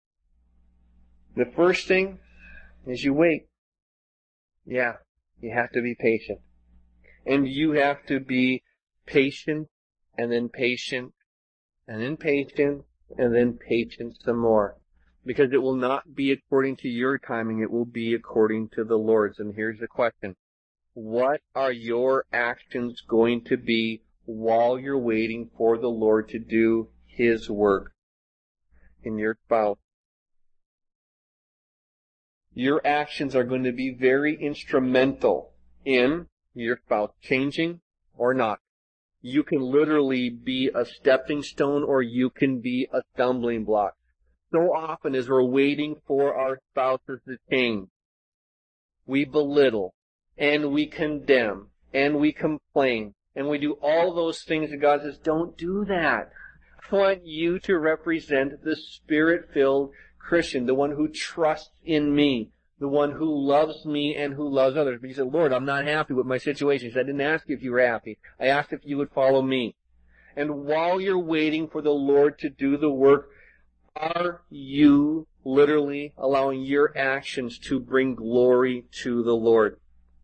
The first thing is you wait. Yeah, you have to be patient. And you have to be patient, and then patient, and then patient, and then patient some more. Because it will not be according to your timing, it will be according to the Lord's. And here's the question. What are your actions going to be while you're waiting for the Lord to do His work in your spouse? Your actions are going to be very instrumental in your spouse changing or not. You can literally be a stepping stone or you can be a stumbling block. So often as we're waiting for our spouses to change, we belittle and we condemn and we complain and we do all those things that God says, don't do that. I want you to represent the Spirit-filled Christian, the one who trusts in me, the one who loves me and who loves others. But he said, Lord, I'm not happy with my situation. He said, I didn't ask you if you were happy. I asked if you would follow me. And while you're waiting for the Lord to do the work, are you literally allowing your actions to bring glory to the Lord?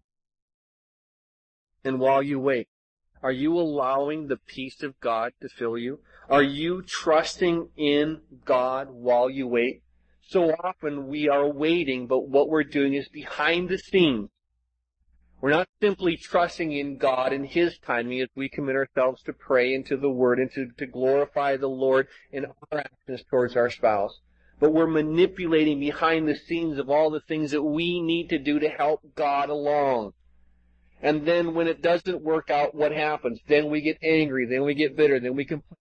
And while you wait, are you allowing the peace of God to fill you? Are you trusting in God while you wait? So often we are waiting, but what we're doing is behind the scenes. We're not simply trusting in God and His timing as we commit ourselves to pray and to the Word and to glorify the Lord in our actions towards our spouse. But we're manipulating behind the scenes of all the things that we need to do to help God along. And then when it doesn't work out, what happens? Then we get angry, then we get bitter, then we complain.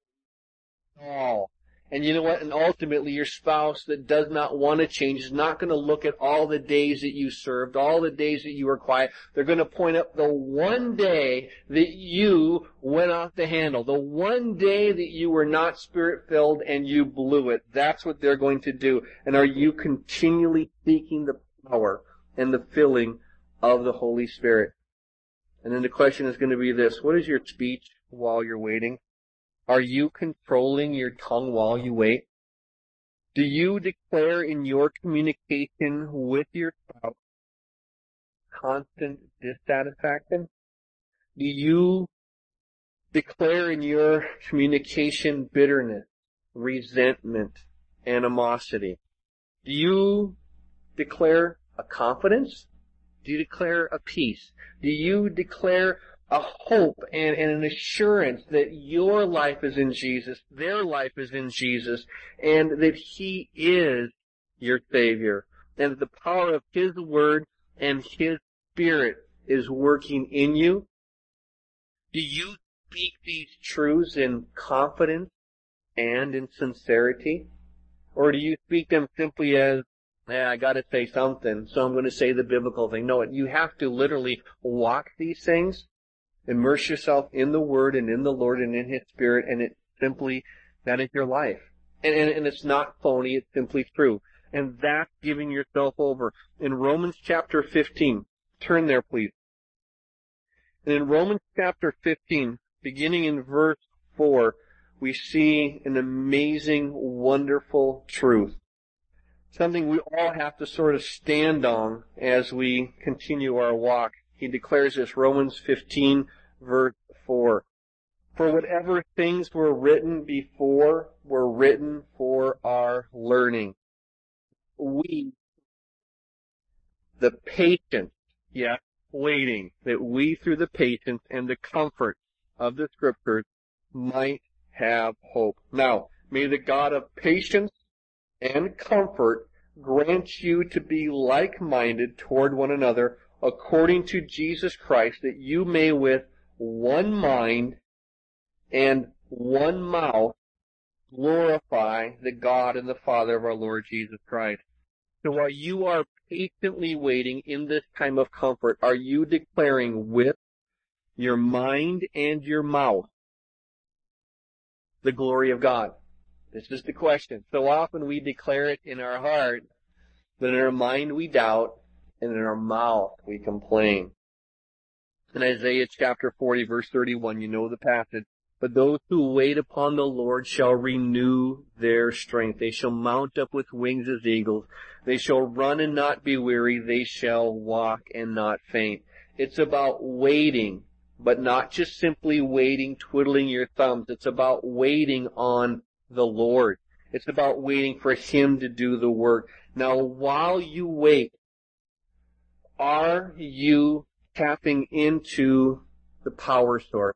And you know what? And ultimately your spouse that does not want to change is not going to look at all the days that you served, all the days that you were quiet. They're going to point up the one day that you went off the handle, the one day that you were not Spirit-filled and you blew it. That's what they're going to do. And are you continually seeking the power and the filling of the Holy Spirit? And then the question is going to be this. What is your speech while you're waiting? Are you controlling your tongue while you wait? Do you declare in your communication with your spouse constant dissatisfaction? Do you declare in your communication bitterness, resentment, animosity? Do you declare a confidence? Do you declare a peace? Do you declare a hope and an assurance that your life is in Jesus, their life is in Jesus, and that He is your Savior, and that the power of His Word and His Spirit is working in you? Do you speak these truths in confidence and in sincerity? Or do you speak them simply as, I gotta say something, so I'm going to say the biblical thing? No, you have to literally walk these things. Immerse yourself in the Word and in the Lord and in His Spirit, and it simply, that is your life. And it's not phony, it's simply true. And that's giving yourself over. In Romans chapter 15, turn there please. And in Romans chapter 15, beginning in verse 4, we see an amazing, wonderful truth. Something we all have to sort of stand on as we continue our walk. He declares this, Romans 15, verse 4. For whatever things were written before were written for our learning. We, the patience, waiting, that we through the patience and the comfort of the Scriptures might have hope. Now, may the God of patience and comfort grant you to be like-minded toward one another according to Jesus Christ, that you may with one mind and one mouth glorify the God and the Father of our Lord Jesus Christ. So while you are patiently waiting in this time of comfort, are you declaring with your mind and your mouth the glory of God? This is the question. So often we declare it in our heart, but in our mind we doubt, and in our mouth we complain. In Isaiah chapter 40, verse 31, you know the passage. But those who wait upon the Lord shall renew their strength. They shall mount up with wings as eagles. They shall run and not be weary. They shall walk and not faint. It's about waiting but not just simply waiting, twiddling your thumbs. It's about waiting on the Lord. It's about waiting for Him to do the work. Now, while you wait, are you tapping into the power source?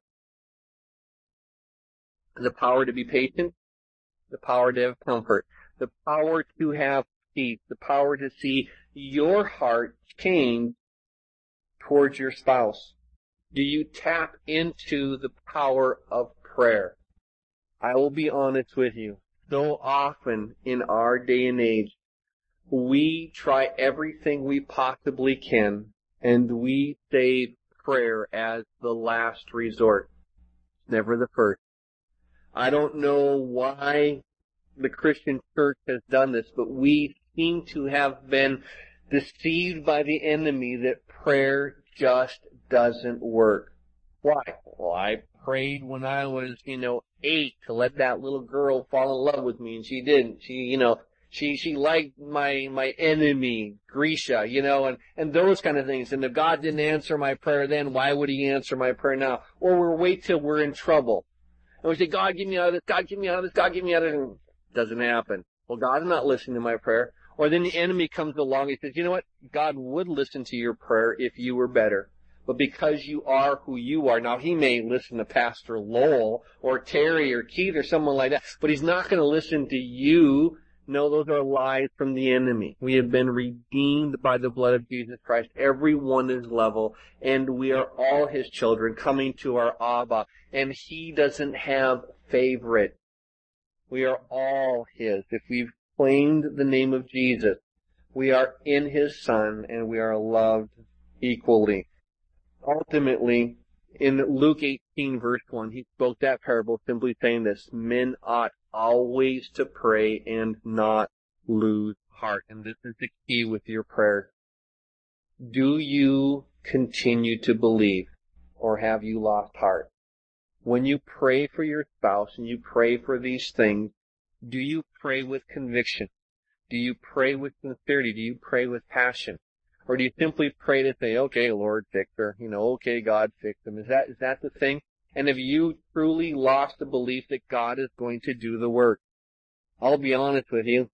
The power to be patient, the power to have comfort, the power to have peace, the power to see your heart change towards your spouse. Do you tap into the power of prayer? I will be honest with you. So often in our day and age, we try everything we possibly can, and we save prayer as the last resort, never the first. I don't know why the Christian church has done this, but we seem to have been deceived by the enemy that prayer just doesn't work. Why? Well, I prayed when I was, 8 to let that little girl fall in love with me, and she didn't. She liked my enemy, Grisha, and those kind of things. And if God didn't answer my prayer then, why would He answer my prayer now? Or we'll wait till we're in trouble. And we say, God, get me out of this, God, get me out of this, God, get me out of this. And it doesn't happen. Well, God is not listening to my prayer. Or then the enemy comes along and says, you know what? God would listen to your prayer if you were better. But because you are who you are, now He may listen to Pastor Lowell or Terry or Keith or someone like that, but He's not going to listen to you. No, those are lies from the enemy. We have been redeemed by the blood of Jesus Christ. Everyone is level, and we are all His children coming to our Abba, and He doesn't have favorite. We are all His. If we've claimed the name of Jesus, we are in His Son, and we are loved equally. Ultimately, in Luke 18 verse 1, He spoke that parable simply saying this: men ought always to pray and not lose heart. And this is the key with your prayer. Do you continue to believe, or have you lost heart? When you pray for your spouse and you pray for these things, do you pray with conviction? Do you pray with sincerity? Do you pray with passion? Or do you simply pray to say, okay, Lord, fix her. Okay, God, fix them. Is that the thing? And have you truly lost the belief that God is going to do the work? I'll be honest with you.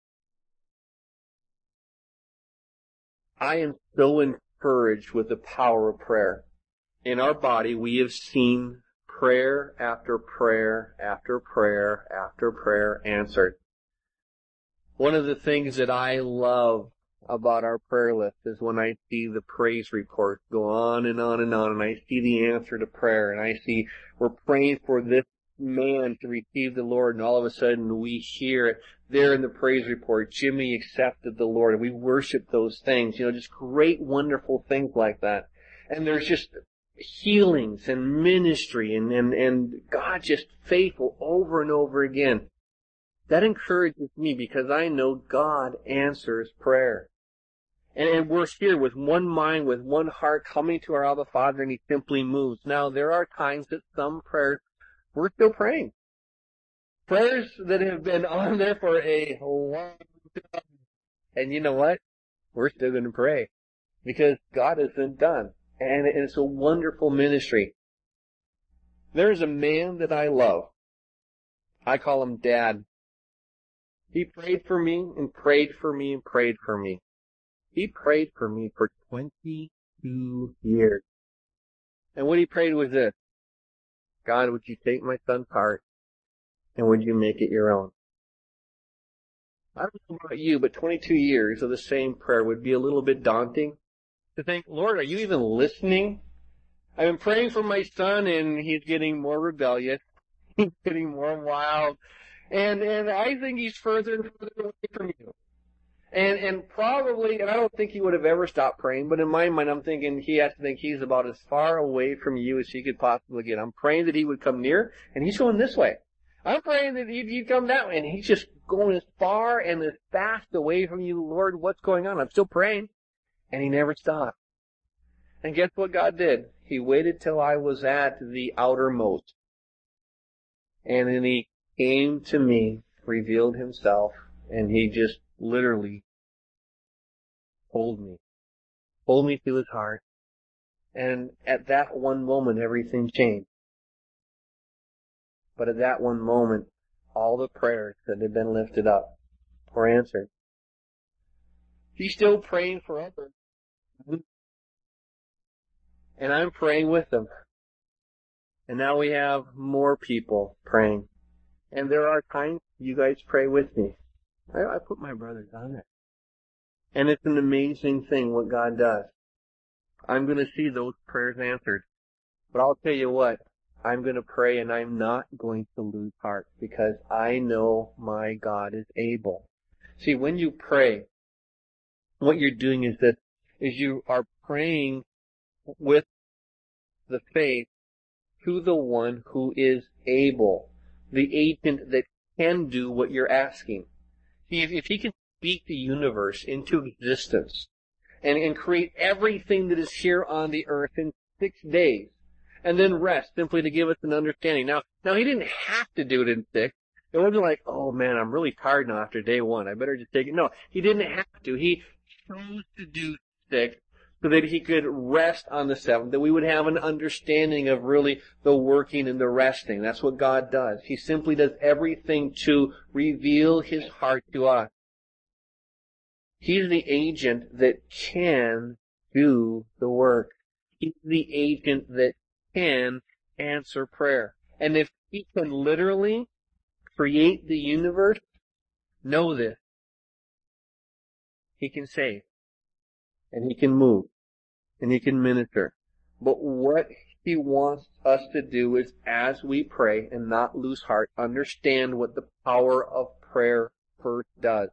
I am so encouraged with the power of prayer. In our body, we have seen prayer after prayer after prayer after prayer answered. One of the things that I love about our prayer list is when I see the praise report go on and on and on, and I see the answer to prayer, and I see we're praying for this man to receive the Lord, and all of a sudden we hear it there in the praise report, Jimmy accepted the Lord, and we worship those things, just great, wonderful things like that. And there's just healings and ministry and God just faithful over and over again. That encourages me because I know God answers prayer. And we're here with one mind, with one heart, coming to our Abba Father, and He simply moves. Now, there are times that some prayers, we're still praying. Prayers that have been on there for a long time. And you know what? We're still going to pray because God isn't done. And it's a wonderful ministry. There's a man that I love. I call him Dad. He prayed for me and prayed for me and prayed for me. He prayed for me for 22 years. And what he prayed was this: God, would you take my son's heart and would you make it your own? I don't know about you, but 22 years of the same prayer would be a little bit daunting to think, Lord, are you even listening? I've been praying for my son and he's getting more rebellious. He's getting more wild. And I think he's further and further away from you. And probably, and I don't think he would have ever stopped praying, but in my mind I'm thinking he has to think he's about as far away from you as he could possibly get. I'm praying that he would come near, and he's going this way. I'm praying that he'd come that way, and he's just going as far and as fast away from you. Lord, what's going on? I'm still praying. And he never stopped. And guess what God did? He waited till I was at the outermost. And then He came to me, revealed Himself, and He just literally hold me to His heart, And at that one moment, everything changed. But at that one moment, all the prayers that had been lifted up were answered. He's still praying for others. And I'm praying with them. And now we have more people praying. And there are times you guys pray with me. I put my brothers on it. And it's an amazing thing what God does. I'm going to see those prayers answered. But I'll tell you what, I'm going to pray and I'm not going to lose heart because I know my God is able. See, when you pray, what you're doing is you are praying with the faith to the one who is able, the agent that can do what you're asking. See, if he can speak the universe into existence and create everything that is here on the earth in 6 days, and then rest simply to give us an understanding. Now he didn't have to do it in 6. It wasn't like, oh man, I'm really tired now after day 1. I better just take it. No, he didn't have to. He chose to do 6 so that he could rest on the 7th, that we would have an understanding of really the working and the resting. That's what God does. He simply does everything to reveal his heart to us. He's the agent that can do the work. He's the agent that can answer prayer. And if he can literally create the universe, know this. He can save. And he can move. And he can minister. But what he wants us to do is, as we pray and not lose heart, understand what the power of prayer first does.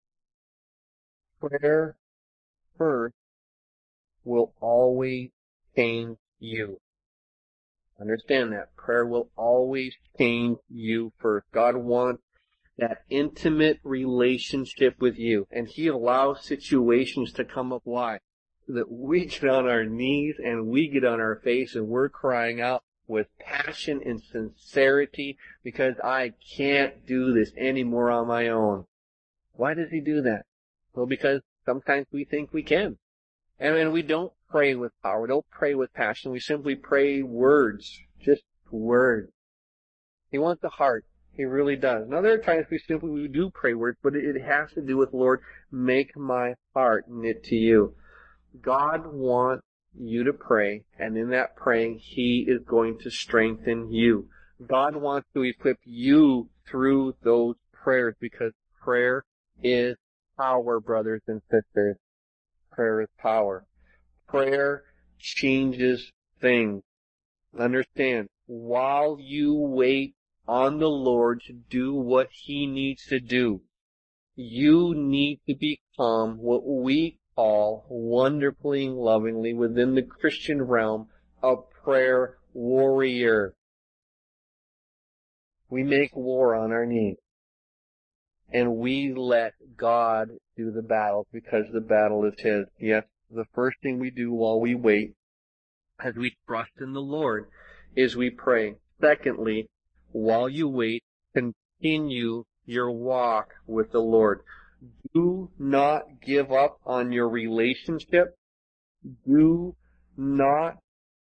Prayer first will always change you. Understand that. Prayer will always change you first. God wants that intimate relationship with you. And he allows situations to come up. Why? So that we get on our knees and we get on our face and we're crying out with passion and sincerity because I can't do this anymore on my own. Why does he do that? Well, because sometimes we think we can. And we don't pray with power. We don't pray with passion. We simply pray words. Just words. He wants the heart. He really does. Now, there are times we do pray words, but it has to do with, Lord, make my heart knit to you. God wants you to pray, and in that praying, he is going to strengthen you. God wants to equip you through those prayers because prayer is power, brothers and sisters. Prayer is power. Prayer changes things. Understand, while you wait on the Lord to do what he needs to do, you need to become what we call wonderfully and lovingly within the Christian realm a prayer warrior. We make war on our knees. And we let God do the battle because the battle is his. Yes, the first thing we do while we wait, as we trust in the Lord, is we pray. Secondly, while you wait, continue your walk with the Lord. Do not give up on your relationship. Do not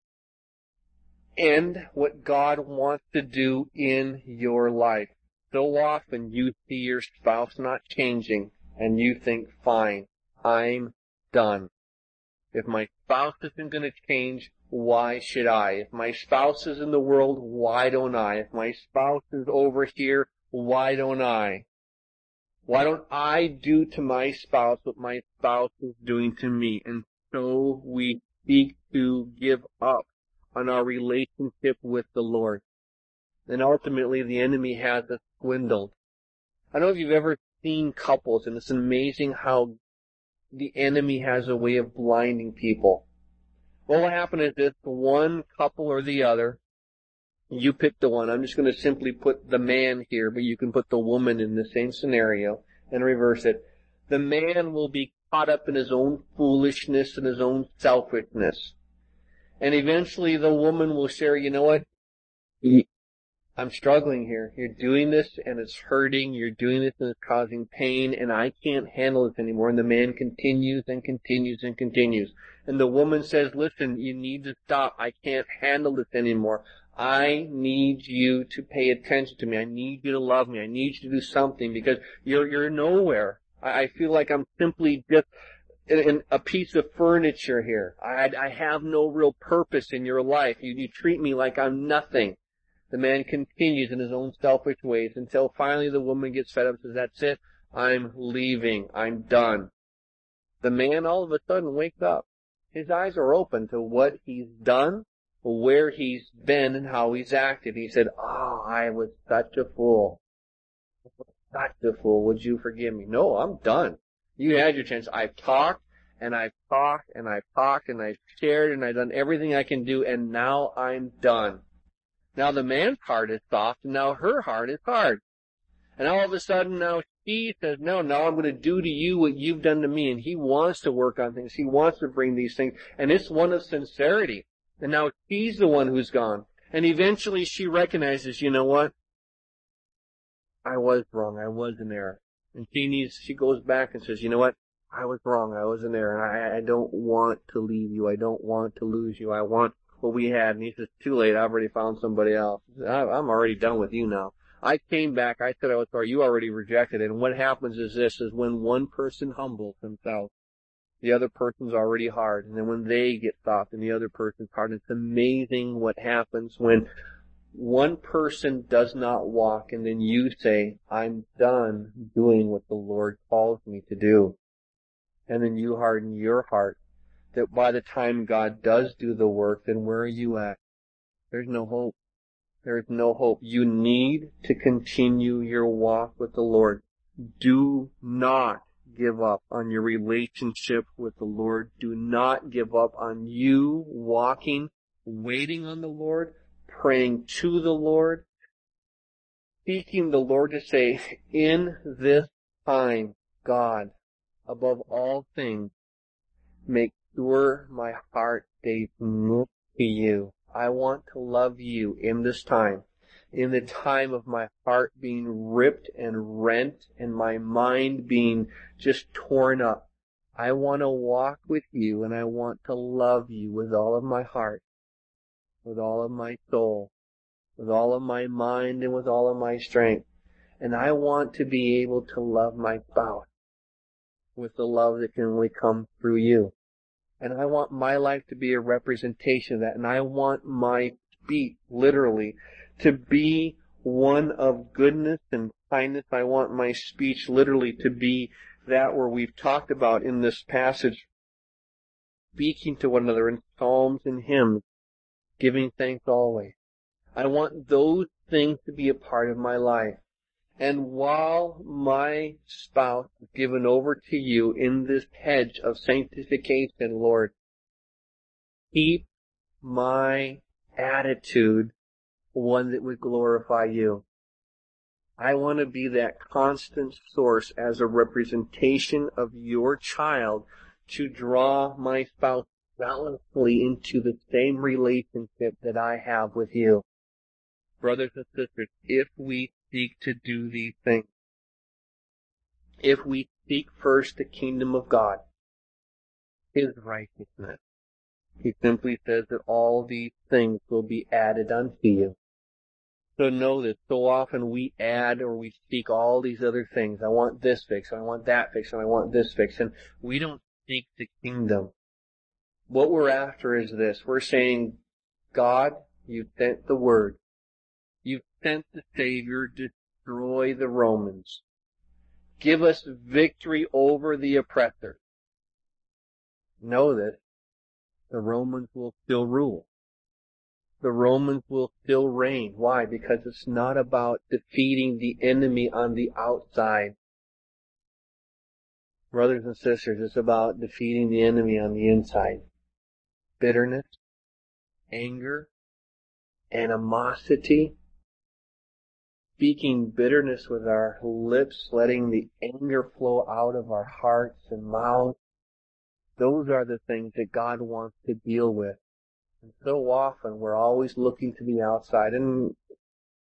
end what God wants to do in your life. So often you see your spouse not changing and you think, fine, I'm done. If my spouse isn't going to change, why should I? If my spouse is in the world, why don't I? If my spouse is over here, why don't I? Why don't I do to my spouse what my spouse is doing to me? And so we seek to give up on our relationship with the Lord. And ultimately the enemy has us swindled. I don't know if you've ever seen couples, and it's amazing how the enemy has a way of blinding people. What will happen is this, one couple or the other, you pick the one. I'm just going to simply put the man here, but you can put the woman in the same scenario and reverse it. The man will be caught up in his own foolishness and his own selfishness. And eventually the woman will share, you know what? I'm struggling here. You're doing this and it's hurting. You're doing this and it's causing pain and I can't handle this anymore. And the man continues and continues and continues. And the woman says, listen, you need to stop. I can't handle this anymore. I need you to pay attention to me. I need you to love me. I need you to do something because you're nowhere. I feel like I'm simply just in a piece of furniture here. I have no real purpose in your life. You treat me like I'm nothing. The man continues in his own selfish ways until finally the woman gets fed up and says, that's it. I'm leaving. I'm done. The man all of a sudden wakes up. His eyes are open to what he's done, where he's been, and how he's acted. He said, oh, I was such a fool. Such a fool. Would you forgive me? No, I'm done. You had your chance. I've talked, and I've talked, and I've talked, and I've shared, and I've done everything I can do, and now I'm done. Now the man's heart is soft, and now her heart is hard. And all of a sudden now she says, no, now I'm going to do to you what you've done to me. And he wants to work on things. He wants to bring these things. And it's one of sincerity. And now she's the one who's gone. And eventually she recognizes, you know what? I was wrong. I was in error. And she goes back and says, you know what? I was wrong. I was in error. And I don't want to leave you. I don't want to lose you. I want what we had. And he says, too late. I've already found somebody else. I'm already done with you now. I came back. I said I was sorry. You already rejected it. And what happens is this, is when one person humbles himself, the other person's already hard. And then when they get soft and the other person's hard, it's amazing what happens when one person does not walk and then you say, I'm done doing what the Lord calls me to do. And then you harden your heart. That by the time God does do the work, then where are you at? There's no hope. There's no hope. You need to continue your walk with the Lord. Do not give up on your relationship with the Lord. Do not give up on you walking, waiting on the Lord, praying to the Lord, seeking the Lord to say, in this time, God, above all things, make sure my heart stays knit to you. I want to love you in this time, in the time of my heart being ripped and rent and my mind being just torn up. I want to walk with you and I want to love you with all of my heart, with all of my soul, with all of my mind and with all of my strength. And I want to be able to love my spouse with the love that can only come through you. And I want my life to be a representation of that. And I want my speech, literally, to be one of goodness and kindness. I want my speech, literally, to be that where we've talked about in this passage, speaking to one another in psalms and hymns, giving thanks always. I want those things to be a part of my life. And while my spouse is given over to you in this hedge of sanctification, Lord, keep my attitude one that would glorify you. I want to be that constant source as a representation of your child to draw my spouse balancedly into the same relationship that I have with you. Brothers and sisters, if we seek to do these things, if we seek first the kingdom of God, His righteousness, He simply says that all these things will be added unto you. So know that so often we add or we seek all these other things. I want this fixed, and I want that fixed, and I want this fixed, and we don't seek the kingdom. What we're after is this. We're saying, God, you sent the Word. You sent the Savior to destroy the Romans. Give us victory over the oppressor. Know that the Romans will still rule. The Romans will still reign. Why? Because it's not about defeating the enemy on the outside. Brothers and sisters, it's about defeating the enemy on the inside. Bitterness, anger, animosity, speaking bitterness with our lips, letting the anger flow out of our hearts and mouths. Those are the things that God wants to deal with. And so often we're always looking to the outside. And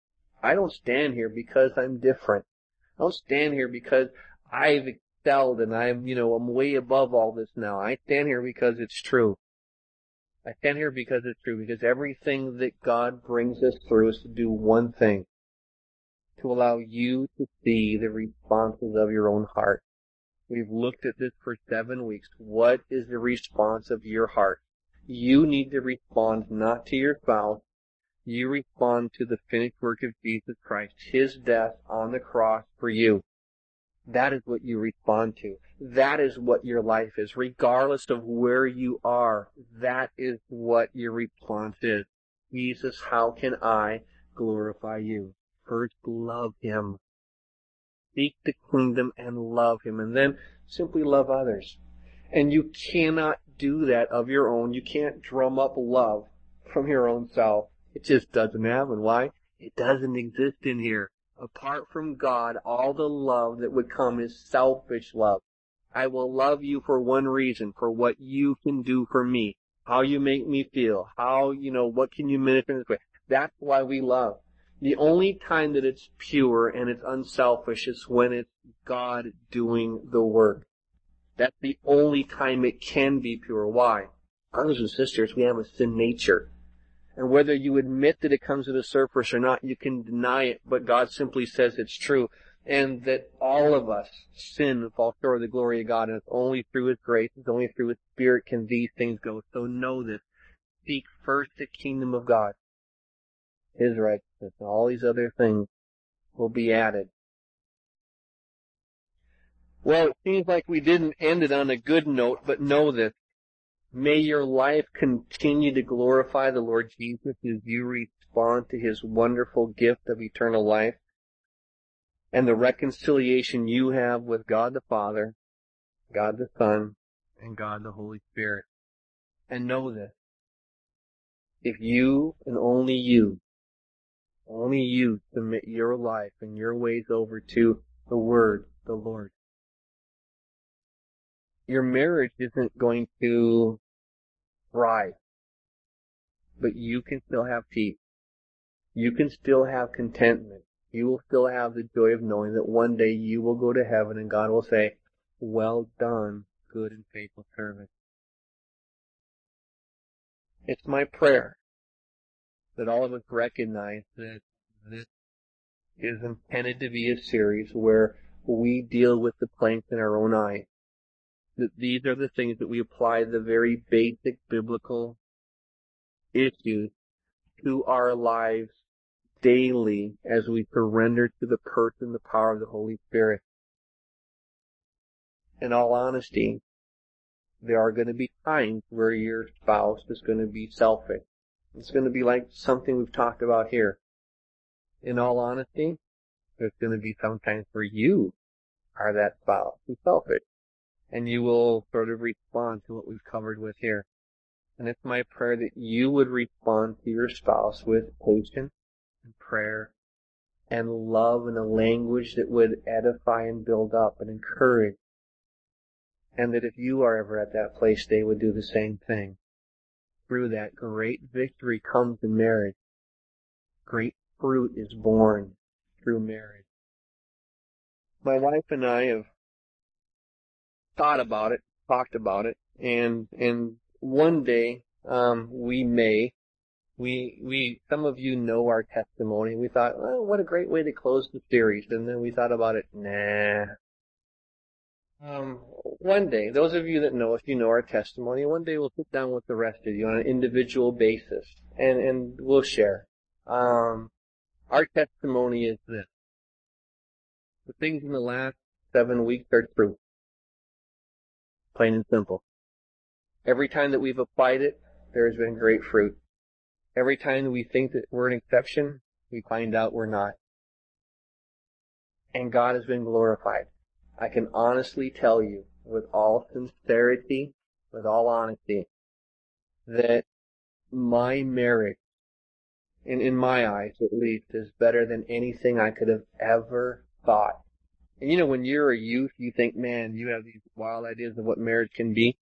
I don't stand here because I'm different. I don't stand here because I've excelled and I'm way above all this now. I stand here because it's true. I stand here because it's true, because everything that God brings us through is to do one thing, to allow you to see the responses of your own heart. We've looked at this for 7 weeks. What is the response of your heart? You need to respond not to your spouse. You respond to the finished work of Jesus Christ, His death on the cross for you. That is what you respond to. That is what your life is. Regardless of where you are, that is what your response is. Jesus, how can I glorify you? First, love Him. Seek the kingdom and love Him, and then simply love others. And you cannot do that of your own. You can't drum up love from your own self. It just doesn't happen. Why? It doesn't exist in here. Apart from God, all the love that would come is selfish love. I will love you for one reason, for what you can do for me, how you make me feel, what can you minister in this way. That's why we love. The only time that it's pure and it's unselfish is when it's God doing the work. That's the only time it can be pure. Why? Brothers and sisters, we have a sin nature. And whether you admit that it comes to the surface or not, you can deny it, but God simply says it's true. And that all of us sin and fall short of the glory of God, and it's only through His grace, it's only through His Spirit can these things go. So know this. Seek first the kingdom of God, His righteousness, and all these other things will be added. Well, it seems like we didn't end it on a good note, but know this. May your life continue to glorify the Lord Jesus as you respond to His wonderful gift of eternal life and the reconciliation you have with God the Father, God the Son, and God the Holy Spirit. And know this. If you and only you submit your life and your ways over to the Word, the Lord, your marriage isn't going to thrive, but you can still have peace. You can still have contentment. You will still have the joy of knowing that one day you will go to heaven and God will say, well done, good and faithful servant. It's my prayer that all of us recognize that this is intended to be a series where we deal with the planks in our own eye. That these are the things that we apply the very basic biblical issues to our lives daily as we surrender to the person and the power of the Holy Spirit. In all honesty, there are going to be times where your spouse is going to be selfish. It's going to be like something we've talked about here. In all honesty, there's going to be some times where you are that spouse who's selfish. And you will sort of respond to what we've covered with here. And it's my prayer that you would respond to your spouse with patience and prayer and love in a language that would edify and build up and encourage. And that if you are ever at that place, they would do the same thing. Through that, great victory comes in marriage. Great fruit is born through marriage. My wife and I have thought about it, talked about it, and one day, some of you know our testimony. We thought, oh, what a great way to close the series. And then we thought about it, one day, those of you that know us, you know our testimony. One day we'll sit down with the rest of you on an individual basis and we'll share. Our testimony is this. The things in the last 7 weeks are true. Plain and simple. Every time that we've applied it, there has been great fruit. Every time that we think that we're an exception, we find out we're not. And God has been glorified. I can honestly tell you, with all sincerity, with all honesty, that my marriage, in my eyes at least, is better than anything I could have ever thought. And when you're a youth, you think, man, you have these wild ideas of what marriage can be.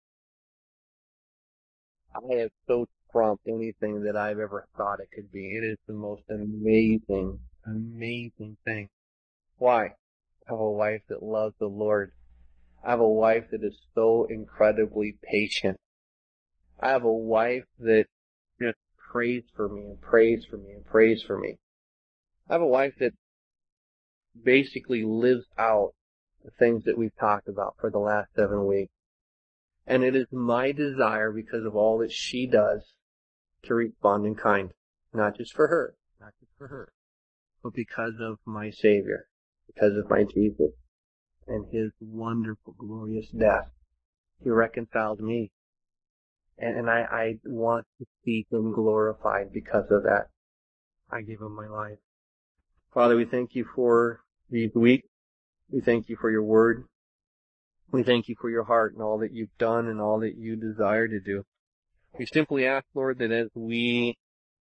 I have so trumped anything that I've ever thought it could be. It is the most amazing amazing thing. Why? I have a wife that loves the Lord. I have a wife that is so incredibly patient. I have a wife that just prays for me and prays for me and prays for me. I have a wife that basically lives out the things that we've talked about for the last 7 weeks. And it is my desire, because of all that she does, to respond in kind. Not just for her, but because of my Savior, because of my Jesus, and His wonderful, glorious death. He reconciled me. And I want to see Him glorified because of that. I gave Him my life. Father, we thank You for these weeks. We thank You for Your word. We thank You for Your heart and all that You've done and all that You desire to do. We simply ask, Lord, that as we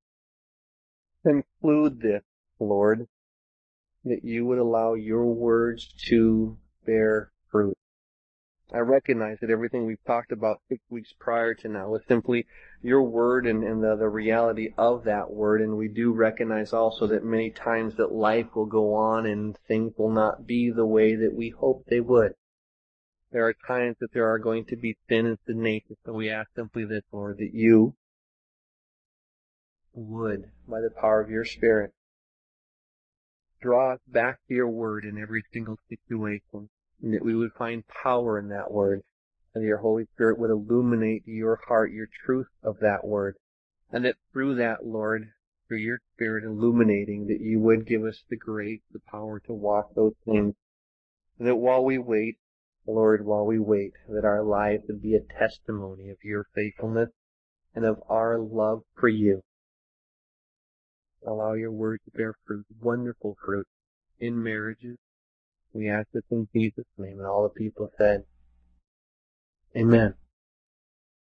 conclude this, Lord, that You would allow Your words to bear fruit. I recognize that everything we've talked about 6 weeks prior to now is simply Your word and the reality of that word, and we do recognize also that many times that life will go on and things will not be the way that we hoped they would. There are times that there are going to be sin and sin nature, so we ask simply this, Lord, that You would, by the power of Your Spirit, draw us back to Your word in every single situation, and that we would find power in that word, and Your Holy Spirit would illuminate Your heart, Your truth of that word, and that through that, Lord, through Your Spirit illuminating, that You would give us the grace, the power to walk those things, and that while we wait, Lord, that our lives would be a testimony of Your faithfulness and of our love for You. Allow Your word to bear fruit, wonderful fruit, in marriages. We ask this in Jesus' name, and all the people said, Amen.